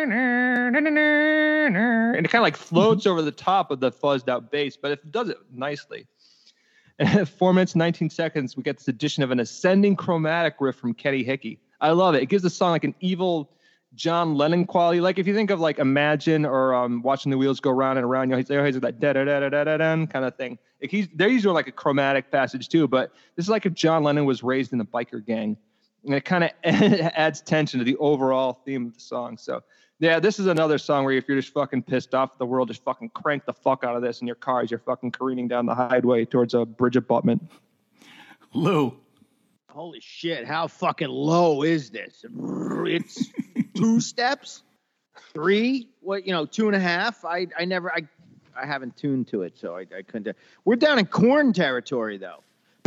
and it kind of like floats over the top of the fuzzed out bass, but it does it nicely. And at 4 minutes, 19 seconds, we get this addition of an ascending chromatic riff from Kenny Hickey. I love it. It gives the song like an evil John Lennon quality. Like if you think of like Imagine or Watching the Wheels Go Round and Around, he's always that da-da-da-da-da-da kind of thing. Like they're usually like a chromatic passage too, but this is like if John Lennon was raised in a biker gang. And it kind of adds tension to the overall theme of the song. So, yeah, this is another song where if you're just fucking pissed off at the world, just fucking crank the fuck out of this in your car as you're fucking careening down the highway towards a bridge abutment. Lou. Holy shit, how fucking low is this? It's 2 steps? 3? What, 2.5? I haven't tuned to it, so I couldn't. We're down in Korn territory, though.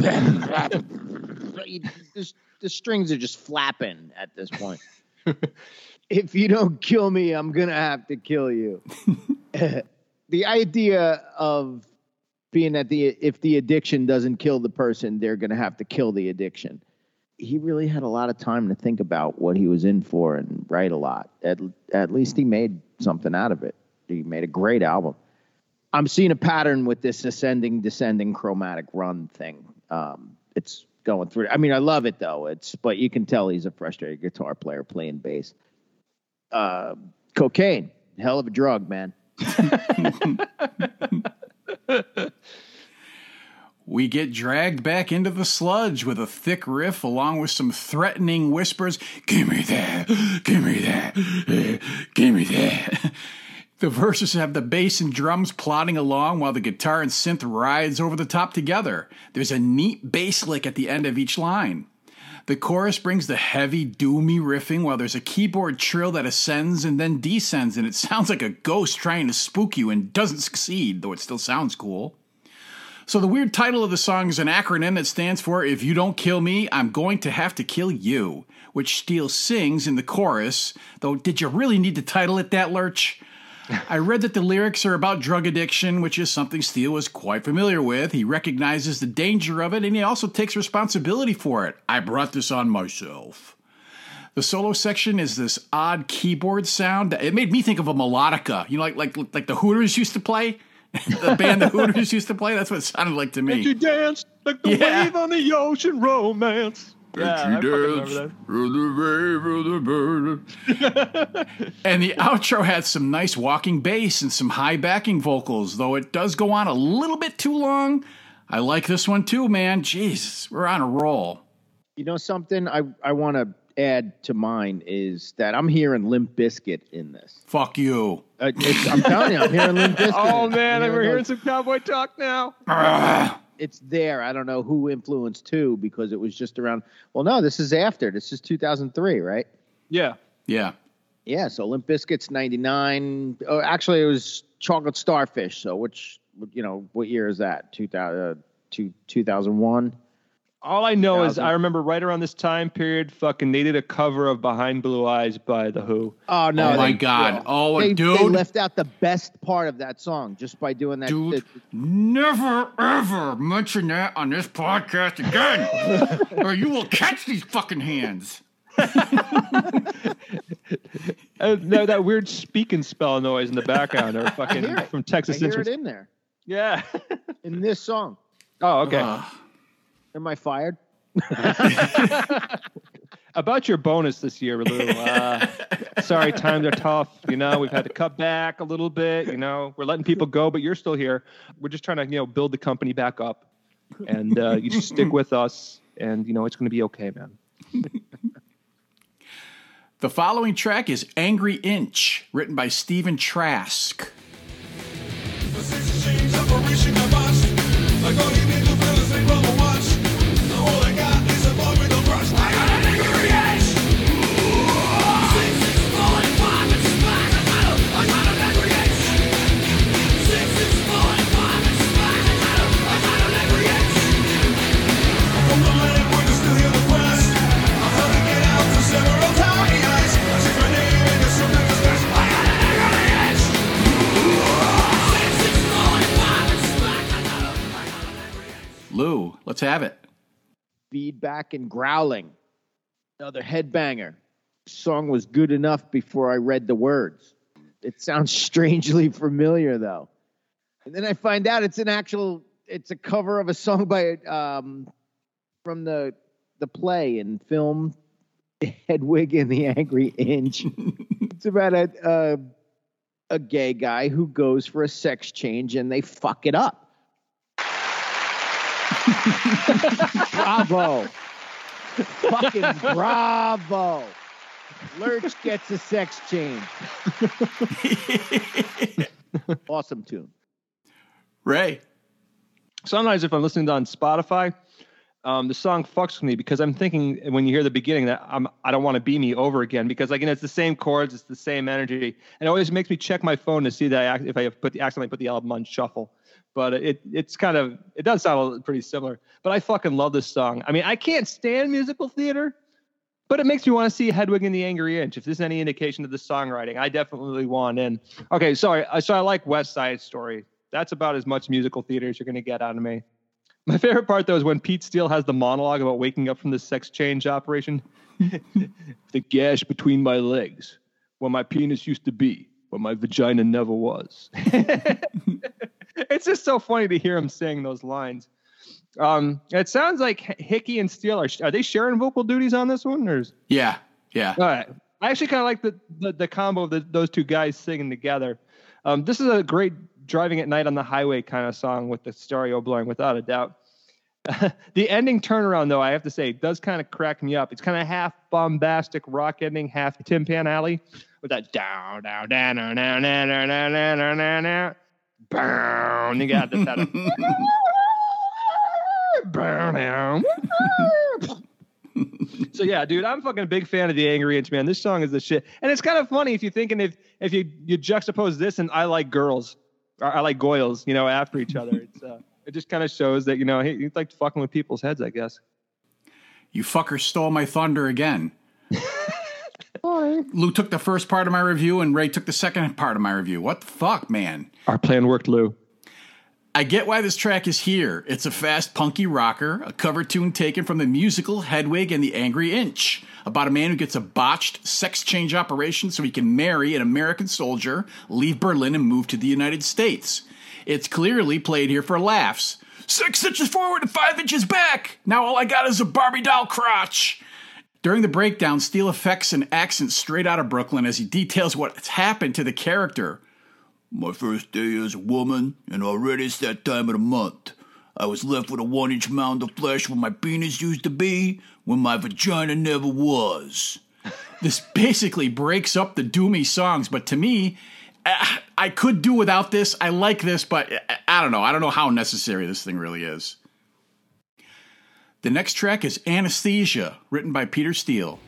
The strings are just flapping at this point. If you don't kill me, I'm going to have to kill you. The idea of being if the addiction doesn't kill the person, they're going to have to kill the addiction. He really had a lot of time to think about what he was in for and write a lot. At least he made something out of it. He made a great album. I'm seeing a pattern with this ascending, descending chromatic run thing. It's going through. I mean, I love it though. But you can tell he's a frustrated guitar player playing bass. Cocaine, hell of a drug, man. We get dragged back into the sludge with a thick riff along with some threatening whispers. Give me that, give me that, give me that. The verses have the bass and drums plodding along while the guitar and synth rides over the top together. There's a neat bass lick at the end of each line. The chorus brings the heavy, doomy riffing while there's a keyboard trill that ascends and then descends, and it sounds like a ghost trying to spook you and doesn't succeed, though it still sounds cool. So the weird title of the song is an acronym that stands for If You Don't Kill Me, I'm Going to Have to Kill You, which Steele sings in the chorus, though did you really need to title it that, Lurch? I read that the lyrics are about drug addiction, which is something Steele was quite familiar with. He recognizes the danger of it, and he also takes responsibility for it. I brought this on myself. The solo section is this odd keyboard sound. It made me think of a melodica, like the Hooters used to play. The band the Hooters used to play. That's what it sounded like to me. And you dance like the wave on the ocean, romance. Yeah, and the outro had some nice walking bass and some high backing vocals, though it does go on a little bit too long. I like this one too, man. Jesus, we're on a roll. You know something I want to add to mine is that I'm hearing Limp Bizkit in this. Fuck you. I'm telling you, I'm hearing Limp Bizkit. Oh, man, we're hearing some cowboy talk now. It's there. I don't know who influenced who because it was just around. Well, no, this is after. This is 2003, right? Yeah. Yeah. Yeah. So Limp Bizkit's 99. Oh, actually, it was Chocolate Starfish. So what year is that? 2001. All I know is I remember right around this time period, fucking they did a cover of Behind Blue Eyes by The Who. Oh, no. Oh, my God. They dude. They left out the best part of that song just by doing that. Dude, never, ever mention that on this podcast again, or you will catch these fucking hands. That weird speak and spell noise in the background or fucking from Texas. I hear it in there. Yeah. In this song. Oh, okay. Am I fired? About your bonus this year, Lou. Sorry, times are tough. We've had to cut back a little bit. We're letting people go, but you're still here. We're just trying to, build the company back up. And you just stick with us, and, it's going to be okay, man. The following track is Angry Inch, written by Stephen Trask. Lou, let's have it. Feedback and growling. Another headbanger. song was good enough before I read the words. It sounds strangely familiar, though. And then I find out it's a cover of a song by from the play and film Hedwig and the Angry Inch. It's about a gay guy who goes for a sex change and they fuck it up. Bravo. Fucking bravo. Lurch gets a sex change. Awesome tune. Ray. Sometimes if I'm listening on Spotify, the song fucks with me because I'm thinking when you hear the beginning that I don't want to be me over again because it's the same chords, it's the same energy, and it always makes me check my phone to see that if I accidentally put the album on shuffle. But it does sound pretty similar. But I fucking love this song. I mean, I can't stand musical theater, but it makes me want to see Hedwig and the Angry Inch. If there's any indication of the songwriting, I definitely want in. Okay, sorry. So I like West Side Story. That's about as much musical theater as you're going to get out of me. My favorite part, though, is when Pete Steele has the monologue about waking up from the sex change operation. The gash between my legs, where my penis used to be, where my vagina never was. It's just so funny to hear him saying those lines. It sounds like Hickey and Steele are they sharing vocal duties on this one? Or Yeah. All right. I actually kind of like the combo of those two guys singing together. This is a great driving at night on the highway kind of song with the stereo blaring, without a doubt. The ending turnaround, though, I have to say, does kind of crack me up. It's kind of half bombastic rock ending, half Tin Pan Alley, with that down, down, down, down, down, down, down, down, down, down, down. Boom. You got this out of So yeah, dude, I'm fucking a big fan of the Angry Inch, man. This song is the shit, and it's kind of funny if you're thinking if you juxtapose this and I Like Girls, or I Like Goyles, after each other. It just kind of shows that he like fucking with people's heads, I guess. You fucker stole my thunder again. Lou took the first part of my review and Ray took the second part of my review. What the fuck, man? Our plan worked, Lou. I get why this track is here. It's a fast, punky rocker, a cover tune taken from the musical Hedwig and the Angry Inch, about a man who gets a botched sex change operation so he can marry an American soldier, leave Berlin, and move to the United States. It's clearly played here for laughs. 6 inches forward and 5 inches back. Now all I got is a Barbie doll crotch. During the breakdown, Steele affects an accent straight out of Brooklyn as he details what's happened to the character. My first day as a woman, and already it's that time of the month. I was left with a 1-inch mound of flesh where my penis used to be, when my vagina never was. This basically breaks up the doomy songs, but to me, I could do without this. I like this, but I don't know. I don't know how necessary this thing really is. The next track is Anesthesia, written by Peter Steele.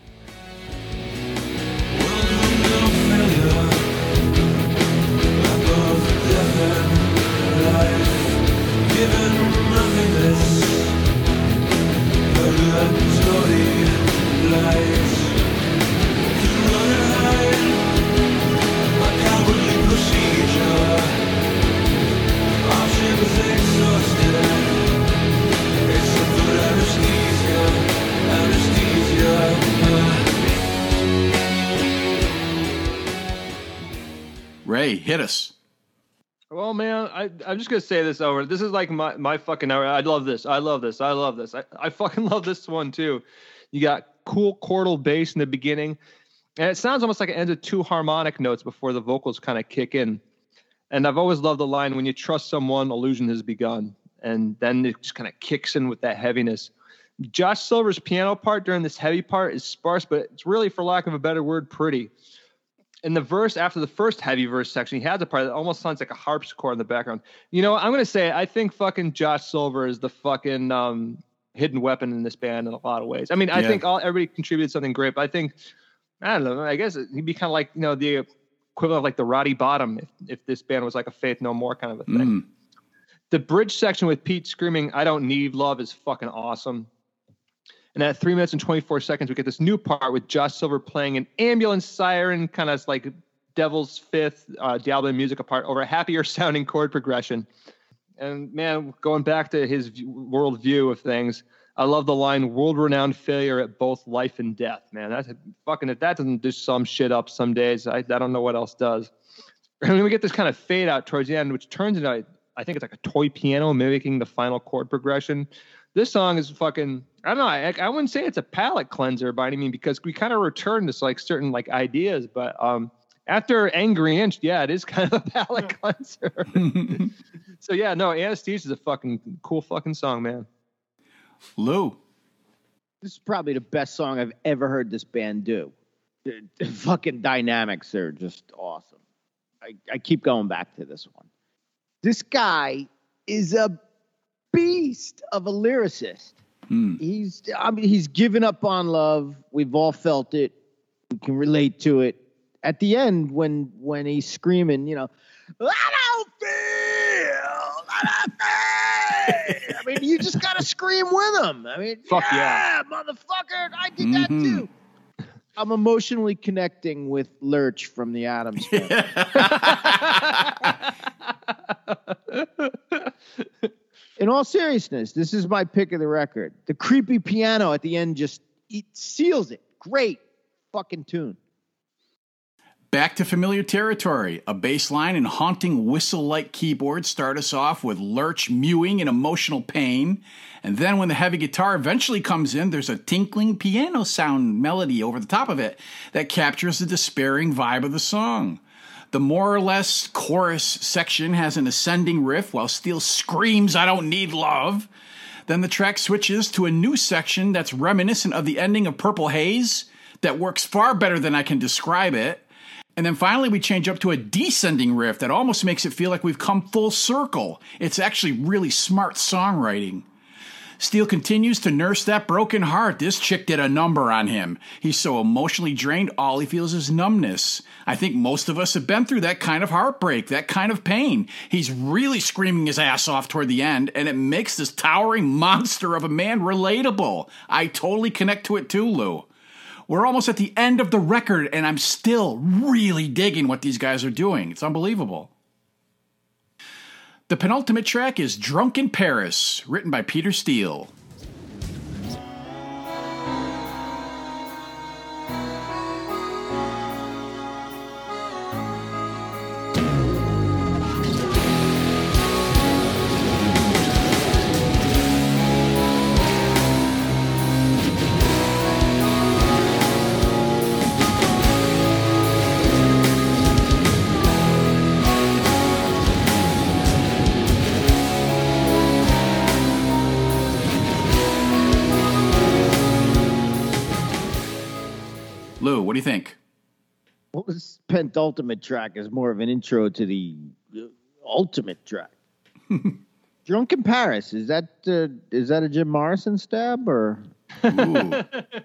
Ray, hit us. Well, man, I'm just going to say this over. This is like my fucking hour. I love this. I fucking love this one, too. You got cool chordal bass in the beginning. And it sounds almost like it ends with 2 harmonic notes before the vocals kind of kick in. And I've always loved the line, when you trust someone, illusion has begun. And then it just kind of kicks in with that heaviness. Josh Silver's piano part during this heavy part is sparse, but it's really, for lack of a better word, pretty. In the verse, after the first heavy verse section, he has a part that almost sounds like a harpsichord in the background. I'm going to say, I think fucking Josh Silver is the fucking hidden weapon in this band in a lot of ways. I mean, I think everybody contributed something great, but I think, I don't know, I guess he'd be kind of like, the equivalent of like the Roddy Bottom if this band was like a Faith No More kind of a thing. The bridge section with Pete screaming, "I don't need love," is fucking awesome. And at 3 minutes and 24 seconds, we get this new part with Josh Silver playing an ambulance siren, kind of like Devil's Fifth, Diablo in Musica part, over a happier sounding chord progression. And man, going back to his worldview of things, I love the line "world-renowned failure at both life and death." Man, that's fucking. If that doesn't do some shit up some days, I don't know what else does. And then we get this kind of fade out towards the end, which turns into, I think it's like a toy piano mimicking the final chord progression. This song is fucking, I don't know. I wouldn't say it's a palate cleanser by any means, because we kind of return to like certain like ideas, but after Angry Inch, yeah, it is kind of a palate cleanser. So yeah, no, Anesthesia is a fucking cool fucking song, man. Lou. This is probably the best song I've ever heard this band do. The fucking dynamics are just awesome. I keep going back to this one. This guy is a beast of a lyricist. He's given up on love. We've all felt it. We can relate to it. At the end, when he's screaming, I don't feel. I mean, you just gotta scream with him. I mean, fuck yeah, motherfucker! I did that too. I'm emotionally connecting with Lurch from the Addams Family. In all seriousness, this is my pick of the record. The creepy piano at the end it seals it. Great fucking tune. Back to familiar territory. A bass line and haunting whistle-like keyboard start us off with Lurch mewing in emotional pain. And then when the heavy guitar eventually comes in, there's a tinkling piano sound melody over the top of it that captures the despairing vibe of the song. The more or less chorus section has an ascending riff while Steele screams, "I don't need love." Then the track switches to a new section that's reminiscent of the ending of Purple Haze that works far better than I can describe it. And then finally we change up to a descending riff that almost makes it feel like we've come full circle. It's actually really smart songwriting. Steele continues to nurse that broken heart. This chick did a number on him. He's so emotionally drained, all he feels is numbness. I think most of us have been through that kind of heartbreak, that kind of pain. He's really screaming his ass off toward the end, and it makes this towering monster of a man relatable. I totally connect to it too, Lou. We're almost at the end of the record, and I'm still really digging what these guys are doing. It's unbelievable. The penultimate track is Drunk in Paris, written by Peter Steele. Lou, what do you think? Well, this penultimate track is more of an intro to the ultimate track. Drunk in Paris, is that a Jim Morrison stab or? Ooh.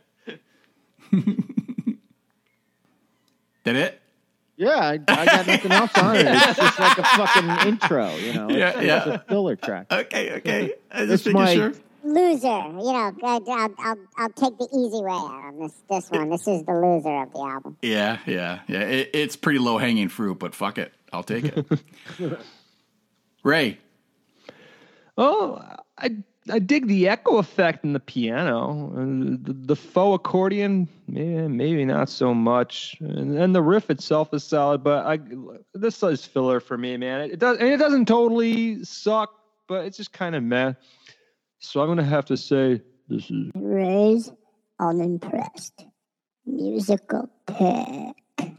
That it? Yeah, I got nothing else on it. It's just like a fucking intro, Yeah, It's a filler track. Okay. I just It's making sure. Loser. I'll take the easy way out on this one. This is the loser of the album. Yeah. It's pretty low hanging fruit, but fuck it, I'll take it. Ray. Oh, I dig the echo effect in the piano. The faux accordion, maybe not so much. And the riff itself is solid, but this is filler for me, man. It doesn't totally suck, but it's just kind of meh. So I'm going to have to say this is Ray's unimpressed. Musical pick.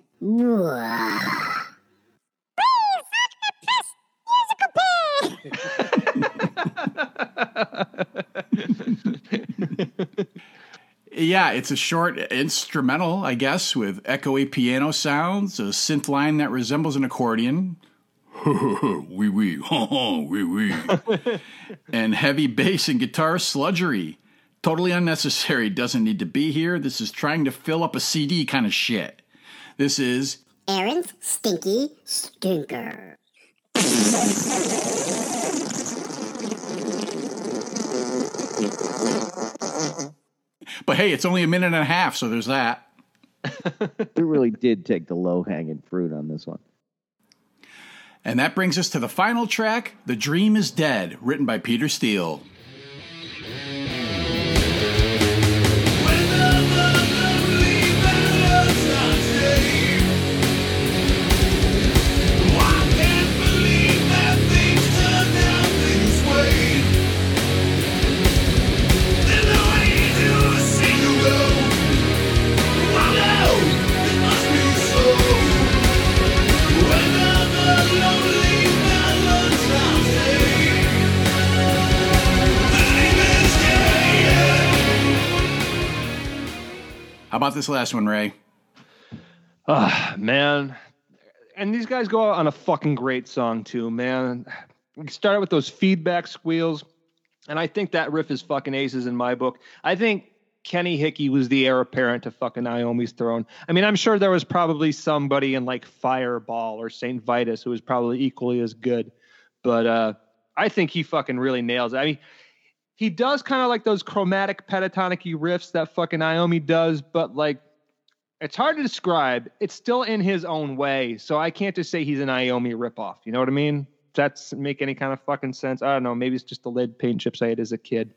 Yeah, it's a short instrumental, I guess, with echoey piano sounds, a synth line that resembles an accordion. Oui, oui, oui, oui. And heavy bass and guitar sludgery. Totally unnecessary, doesn't need to be here. This is trying to fill up a CD kind of shit. This is Aaron's Stinky Stinker. But hey, it's only a minute and a half, so there's that. We really did take the low-hanging fruit on this one. And that brings us to the final track, The Dream is Dead, written by Peter Steele. How about this last one, Ray? Man. And these guys go out on a fucking great song, too, man. We started with those feedback squeals, and I think that riff is fucking aces in my book. I think Kenny Hickey was the heir apparent to fucking Iommi's throne. I mean, I'm sure there was probably somebody in like Fireball or St. Vitus who was probably equally as good, but I think he fucking really nails it. I mean, he does kind of like those chromatic pentatonic-y riffs that fucking Iommi does, but like, it's hard to describe. It's still in his own way, so I can't just say he's an Iommi ripoff. You know what I mean? Does that make any kind of fucking sense? I don't know. Maybe it's just the lead paint chips I ate as a kid.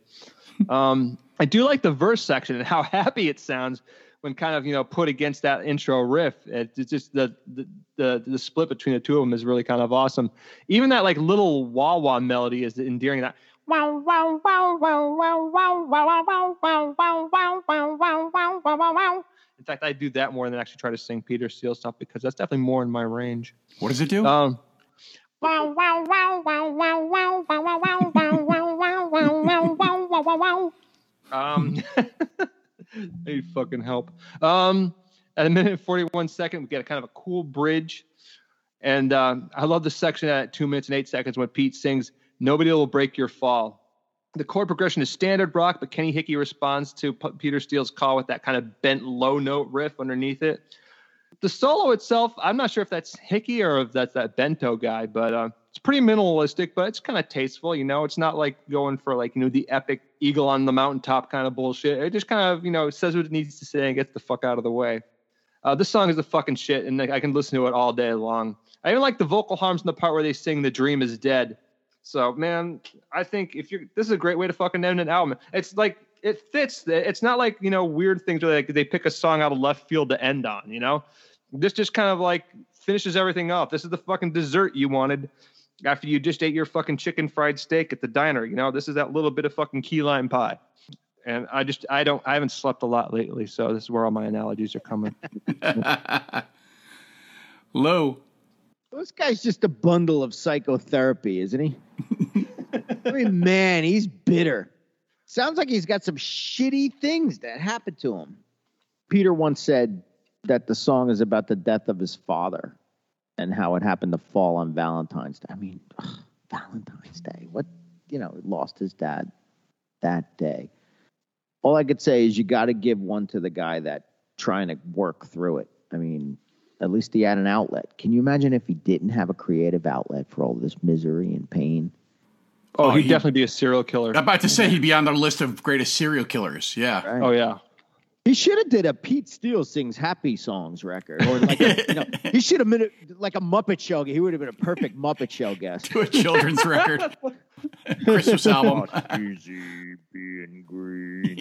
I do like the verse section and how happy it sounds when kind of, you know, put against that intro riff. It's just the split between the two of them is really kind of awesome. Even that like little wah-wah melody is endearing. That wow wow wow wow wow wow wow wow wow wow wow wow wow wow. In fact, I do that more than actually try to sing Peter Steele stuff because that's definitely more in my range. What does it do? Wow wow wow wow wow wow wow wow wow wow wow wow wow wow wow wow. Need fucking help. At a minute and 41 seconds, we get a kind of a cool bridge. And I love the section at 2 minutes and 8 seconds when Pete sings, "Nobody will break your fall." The chord progression is standard rock, but Kenny Hickey responds to Peter Steele's call with that kind of bent low note riff underneath it. The solo itself, I'm not sure if that's Hickey or if that's that bento guy, but it's pretty minimalistic, but it's kind of tasteful, you know? It's not like going for like, you know, the epic eagle on the mountaintop kind of bullshit. It just kind of, you know, says what it needs to say and gets the fuck out of the way. This song is the fucking shit, and like, I can listen to it all day long. I even like the vocal harms in the part where they sing "The Dream Is Dead." So, man, I think this is a great way to fucking end an album. It's like, it fits. It's not like, you know, weird things where they pick a song out of left field to end on, you know? This just kind of like finishes everything off. This is the fucking dessert you wanted after you just ate your fucking chicken fried steak at the diner, you know? This is that little bit of fucking key lime pie. And I haven't slept a lot lately, so this is where all my analogies are coming. Low. This guy's just a bundle of psychotherapy, isn't he? I mean, man, he's bitter. Sounds like he's got some shitty things that happened to him. Peter once said that the song is about the death of his father and how it happened to fall on Valentine's Day. I mean, Valentine's Day. What, you know, lost his dad that day. All I could say is you got to give one to the guy that trying to work through it. I mean, at least he had an outlet. Can you imagine if he didn't have a creative outlet for all this misery and pain? Oh, he'd definitely be a serial killer. I'm about to say he'd be on the list of greatest serial killers. Yeah. Right? Oh, yeah. He should have did a Pete Steele Sings Happy Songs record. Or like he should have been like a Muppet Show. He would have been a perfect Muppet Show guest. To a children's record. Christmas album. Easy being green.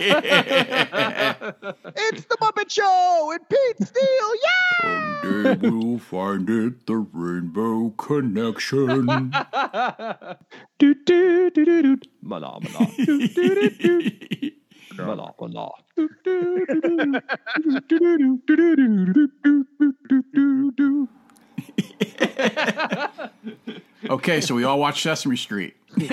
It's the Muppet Show and Pete Steele. Yeah! Someday we'll find it, the Rainbow Connection. Do do do do do. Mala mala. Do do do do. Mala mala. Do do do do. Do do do do do do. Okay, so we all watched Sesame Street.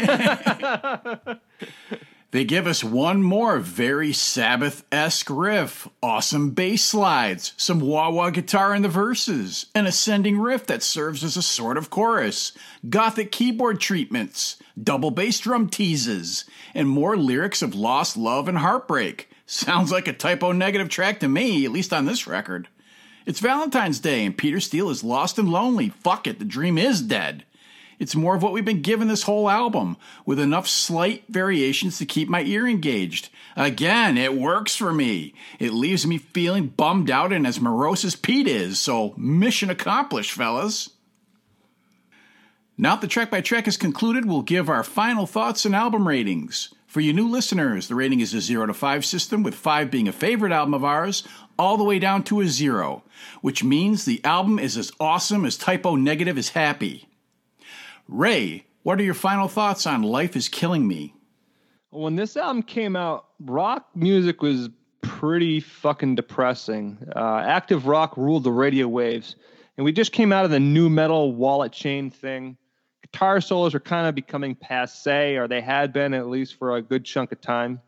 They give us one more very Sabbath-esque riff, awesome bass slides, some wah-wah guitar in the verses, an ascending riff that serves as a sort of chorus, gothic keyboard treatments, double bass drum teases, and more lyrics of lost love and heartbreak. Sounds like a typo negative track to me, at least on this record. It's Valentine's Day and Peter Steele is lost and lonely. Fuck it, the dream is dead. It's more of what we've been given this whole album, with enough slight variations to keep my ear engaged. Again, it works for me. It leaves me feeling bummed out and as morose as Pete is, so mission accomplished, fellas. Now that the track by track is concluded, we'll give our final thoughts and album ratings. For you new listeners, the rating is a 0 to 5 system, with 5 being a favorite album of ours, all the way down to a 0, which means the album is as awesome as typo negative is happy. Ray, what are your final thoughts on Life is Killing Me? When this album came out, rock music was pretty fucking depressing. Active rock ruled the radio waves, and we just came out of the new metal wallet chain thing. Guitar solos are kind of becoming passé, or they had been at least for a good chunk of time.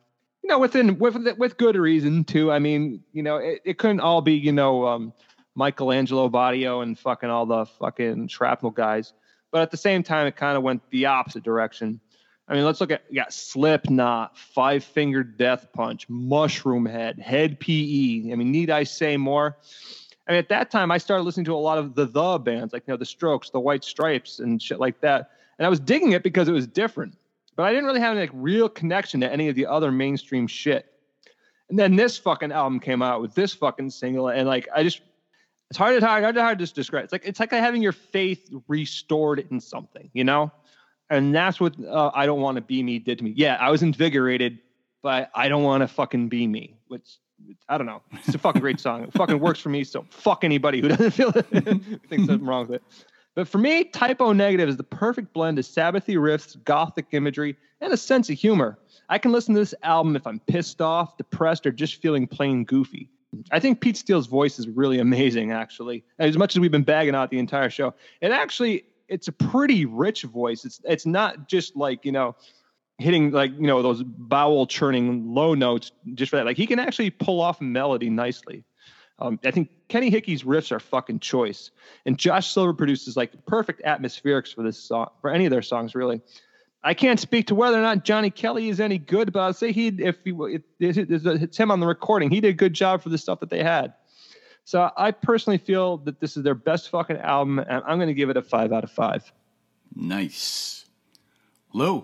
No, with good reason too. I mean, it couldn't all be, Michelangelo Badio and fucking all the fucking shrapnel guys. But at the same time, it kind of went the opposite direction. I mean, let's look at, Slipknot, Five Finger Death Punch, Mushroom Head, Head PE. I mean, need I say more? I mean, at that time, I started listening to a lot of the bands, like, the Strokes, the White Stripes, and shit like that. And I was digging it because it was different. But I didn't really have any real connection to any of the other mainstream shit. And then this fucking album came out with this fucking single, and it's hard to just describe. It's like having your faith restored in something, And that's what I Don't Want to Be Me did to me. Yeah, I was invigorated, but I don't want to fucking be me. Which, I don't know. It's a fucking great song. It fucking works for me. So fuck anybody who doesn't feel it, thinks something wrong with it. But for me, Typo Negative is the perfect blend of Sabbathy riffs, gothic imagery, and a sense of humor. I can listen to this album if I'm pissed off, depressed, or just feeling plain goofy. I think Pete Steele's voice is really amazing, actually. As much as we've been bagging out the entire show, it's a pretty rich voice. It's not just like, hitting those bowel churning low notes just for that. Like, he can actually pull off melody nicely. I think Kenny Hickey's riffs are fucking choice, and Josh Silver produces perfect atmospherics for this song, for any of their songs, really. I can't speak to whether or not Johnny Kelly is any good, but I'll say if it's him on the recording, he did a good job for the stuff that they had. So I personally feel that this is their best fucking album, and I'm going to give it a 5 out of 5. Nice. Lou?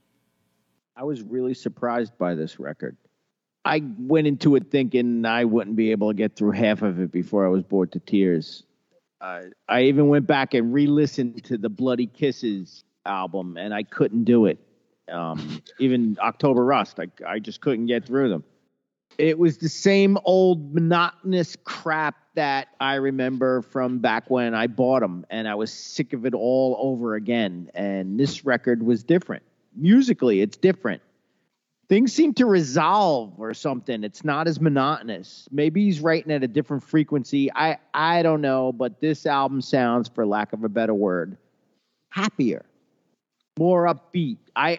I was really surprised by this record. I went into it thinking I wouldn't be able to get through half of it before I was bored to tears. I even went back and re-listened to the Bloody Kisses album, and I couldn't do it. Even October Rust, I just couldn't get through them. It was the same old monotonous crap that I remember from back when I bought them, and I was sick of it all over again. And this record was different. Musically, it's different. Things seem to resolve or something. It's not as monotonous. Maybe he's writing at a different frequency. I don't know, but this album sounds, for lack of a better word, happier, more upbeat.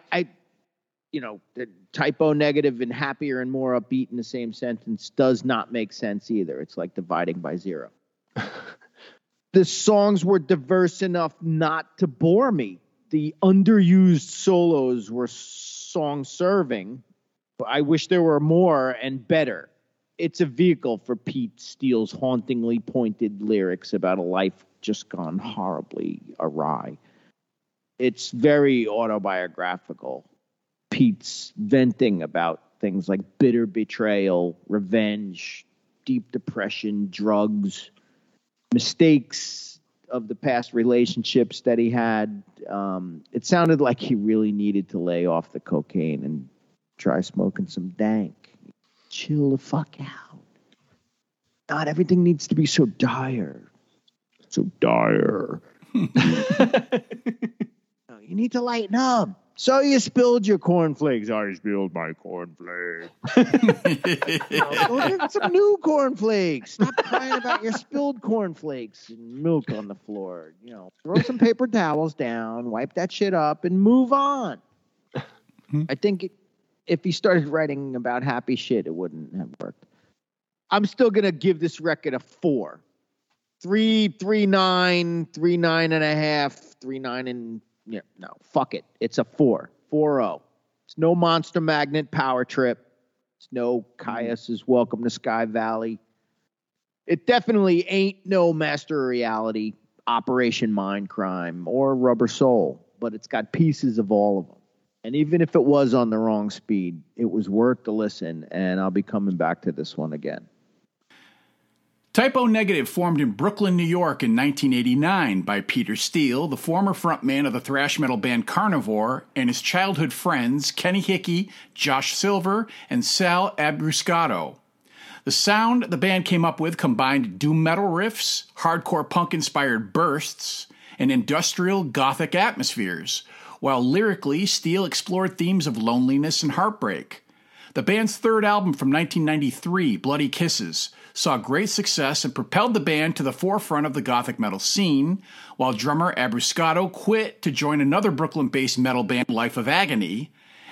The Typo Negative and happier and more upbeat in the same sentence does not make sense either. It's like dividing by zero. The songs were diverse enough not to bore me. The underused solos were song serving. I wish there were more and better. It's a vehicle for Pete Steele's hauntingly pointed lyrics about a life just gone horribly awry. It's very autobiographical. Pete's venting about things like bitter betrayal, revenge, deep depression, drugs, mistakes of the past relationships that he had. It sounded like he really needed to lay off the cocaine and try smoking some dank. Chill the fuck out. Not everything needs to be so dire. So dire. No, you need to lighten up. So you spilled your cornflakes. I spilled my cornflakes. Go get some new cornflakes. Stop crying about your spilled cornflakes and milk on the floor. Throw some paper towels down, wipe that shit up, and move on. I think if he started writing about happy shit, it wouldn't have worked. I'm still going to give this record a 4. 3, 3.9, 3.9.5, 3.9 and... Yeah, no, fuck it. It's a 4. 4-0. It's no Monster Magnet Power Trip. It's no Caius's Welcome to Sky Valley. It definitely ain't no Master of Reality, Operation Mindcrime, or Rubber Soul, but it's got pieces of all of them. And even if it was on the wrong speed, it was worth the listen, and I'll be coming back to this one again. Typo Negative formed in Brooklyn, New York in 1989 by Peter Steele, the former frontman of the thrash metal band Carnivore, and his childhood friends Kenny Hickey, Josh Silver, and Sal Abruscato. The sound the band came up with combined doom metal riffs, hardcore punk-inspired bursts, and industrial gothic atmospheres, while lyrically Steele explored themes of loneliness and heartbreak. The band's third album from 1993, Bloody Kisses, saw great success and propelled the band to the forefront of the gothic metal scene, while drummer Abruscato quit to join another Brooklyn-based metal band, Life of Agony,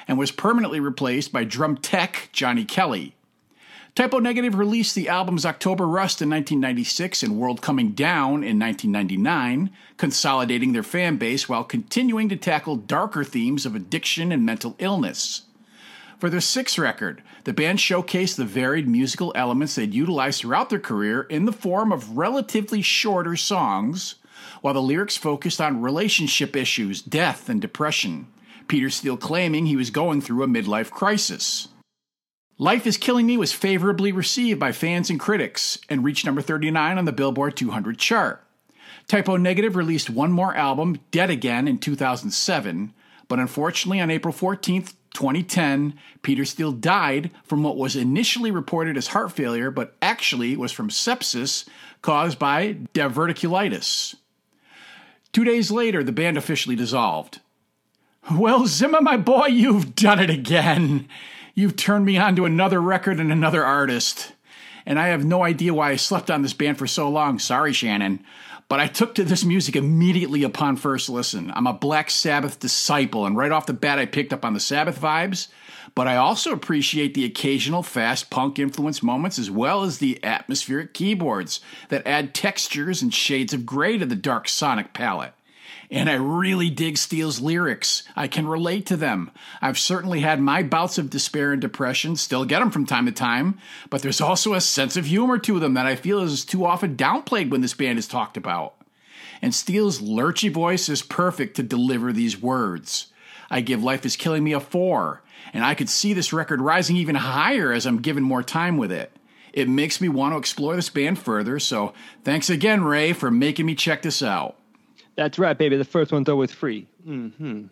and was permanently replaced by drum tech Johnny Kelly. Typo Negative released the albums October Rust in 1996 and World Coming Down in 1999, consolidating their fan base while continuing to tackle darker themes of addiction and mental illness. For their sixth record, the band showcased the varied musical elements they'd utilized throughout their career in the form of relatively shorter songs, while the lyrics focused on relationship issues, death, and depression, Peter Steele claiming he was going through a midlife crisis. Life is Killing Me was favorably received by fans and critics and reached number 39 on the Billboard 200 chart. Typo Negative released one more album, Dead Again, in 2007, but unfortunately on April 14th, 2010, Peter Steele died from what was initially reported as heart failure, but actually was from sepsis caused by diverticulitis. 2 days later, the band officially dissolved. Well, Zimmer, my boy, you've done it again. You've turned me on to another record and another artist. And I have no idea why I slept on this band for so long. Sorry, Shannon. But I took to this music immediately upon first listen. I'm a Black Sabbath disciple, and right off the bat I picked up on the Sabbath vibes. But I also appreciate the occasional fast punk influence moments as well as the atmospheric keyboards that add textures and shades of gray to the dark sonic palette. And I really dig Steele's lyrics. I can relate to them. I've certainly had my bouts of despair and depression, still get them from time to time, but there's also a sense of humor to them that I feel is too often downplayed when this band is talked about. And Steele's lurchy voice is perfect to deliver these words. I give Life is Killing Me a 4, and I could see this record rising even higher as I'm given more time with it. It makes me want to explore this band further, so thanks again, Ray, for making me check this out. That's right, baby. The first one's always free. Mm-hmm.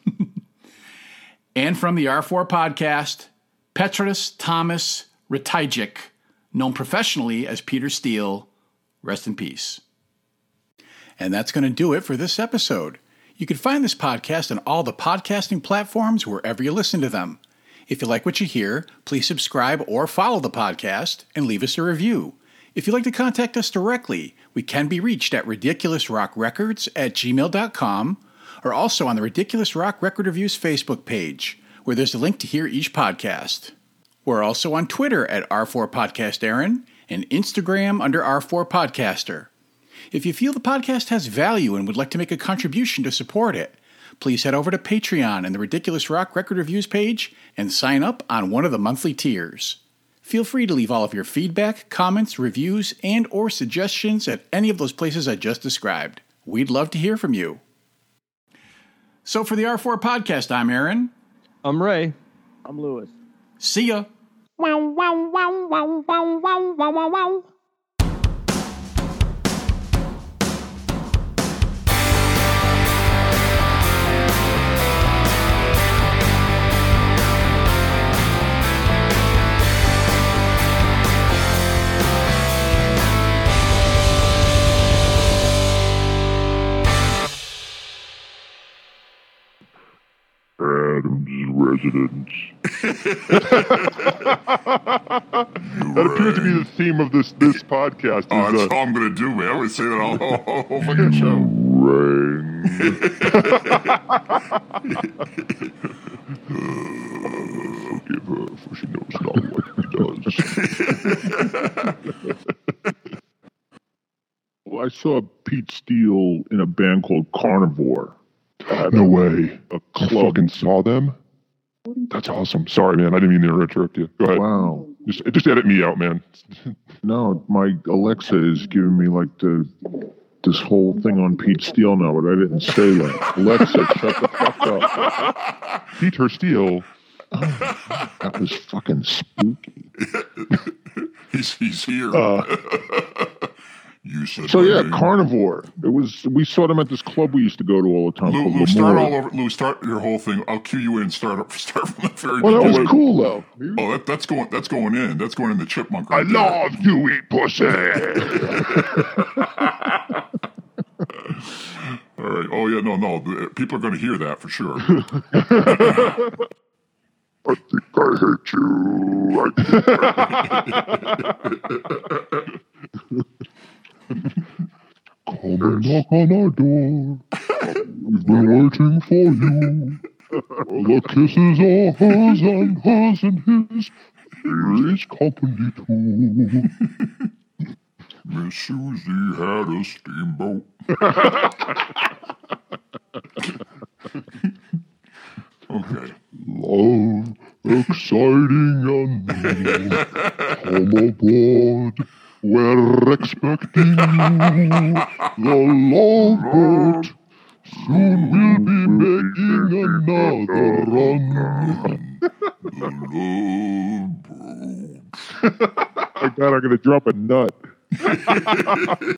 And from the R4 podcast, Petros Thomas Retijic, known professionally as Peter Steele, rest in peace. And that's going to do it for this episode. You can find this podcast on all the podcasting platforms wherever you listen to them. If you like what you hear, please subscribe or follow the podcast and leave us a review. If you'd like to contact us directly, we can be reached at ridiculousrockrecords@gmail.com or also on the Ridiculous Rock Record Reviews Facebook page, where there's a link to hear each podcast. We're also on Twitter at R4PodcastAaron and Instagram under R4Podcaster. If you feel the podcast has value and would like to make a contribution to support it, please head over to Patreon and the Ridiculous Rock Record Reviews page and sign up on one of the monthly tiers. Feel free to leave all of your feedback, comments, reviews, and or suggestions at any of those places I just described. We'd love to hear from you. So for the R4 podcast, I'm Aaron. I'm Ray. I'm Lewis. See ya. Wow, wow, wow, wow, wow, wow, wow, wow, wow. Adam's residence. That appears to be the theme of this podcast. Oh, that's all I'm going to do, man. I'm going to say that all fucking show. Rang. Forgive her, for she knows not what she does. Well, I saw Pete Steele in a band called Carnivore. No way. A club. You fucking saw them? That's awesome. Sorry, man. I didn't mean to interrupt you. Go ahead. Wow. Just edit me out, man. No, my Alexa is giving me like this whole thing on Pete Steele now, but I didn't say that. Alexa, shut the fuck up. Peter Steele. Oh, that was fucking spooky. He's here. So yeah, Carnivore. We saw them at this club we used to go to all the time. Lou, start all over. Lou, start your whole thing. I'll cue you in. Start from the very. Well, that was cool though. Oh, that's going in. That's going in the chipmunk. Right, I love you, eat pussy. All right. Oh yeah, no. People are going to hear that for sure. I think I hate you. Come and knock on our door. We've been waiting for you. The kisses are hers and his. Here's company too. Miss Susie had a steamboat. Okay. Love, exciting and new. Come aboard. We're expecting you. The love boat. Soon we'll be making another run. The love boat. I thought I'm going to drop a nut.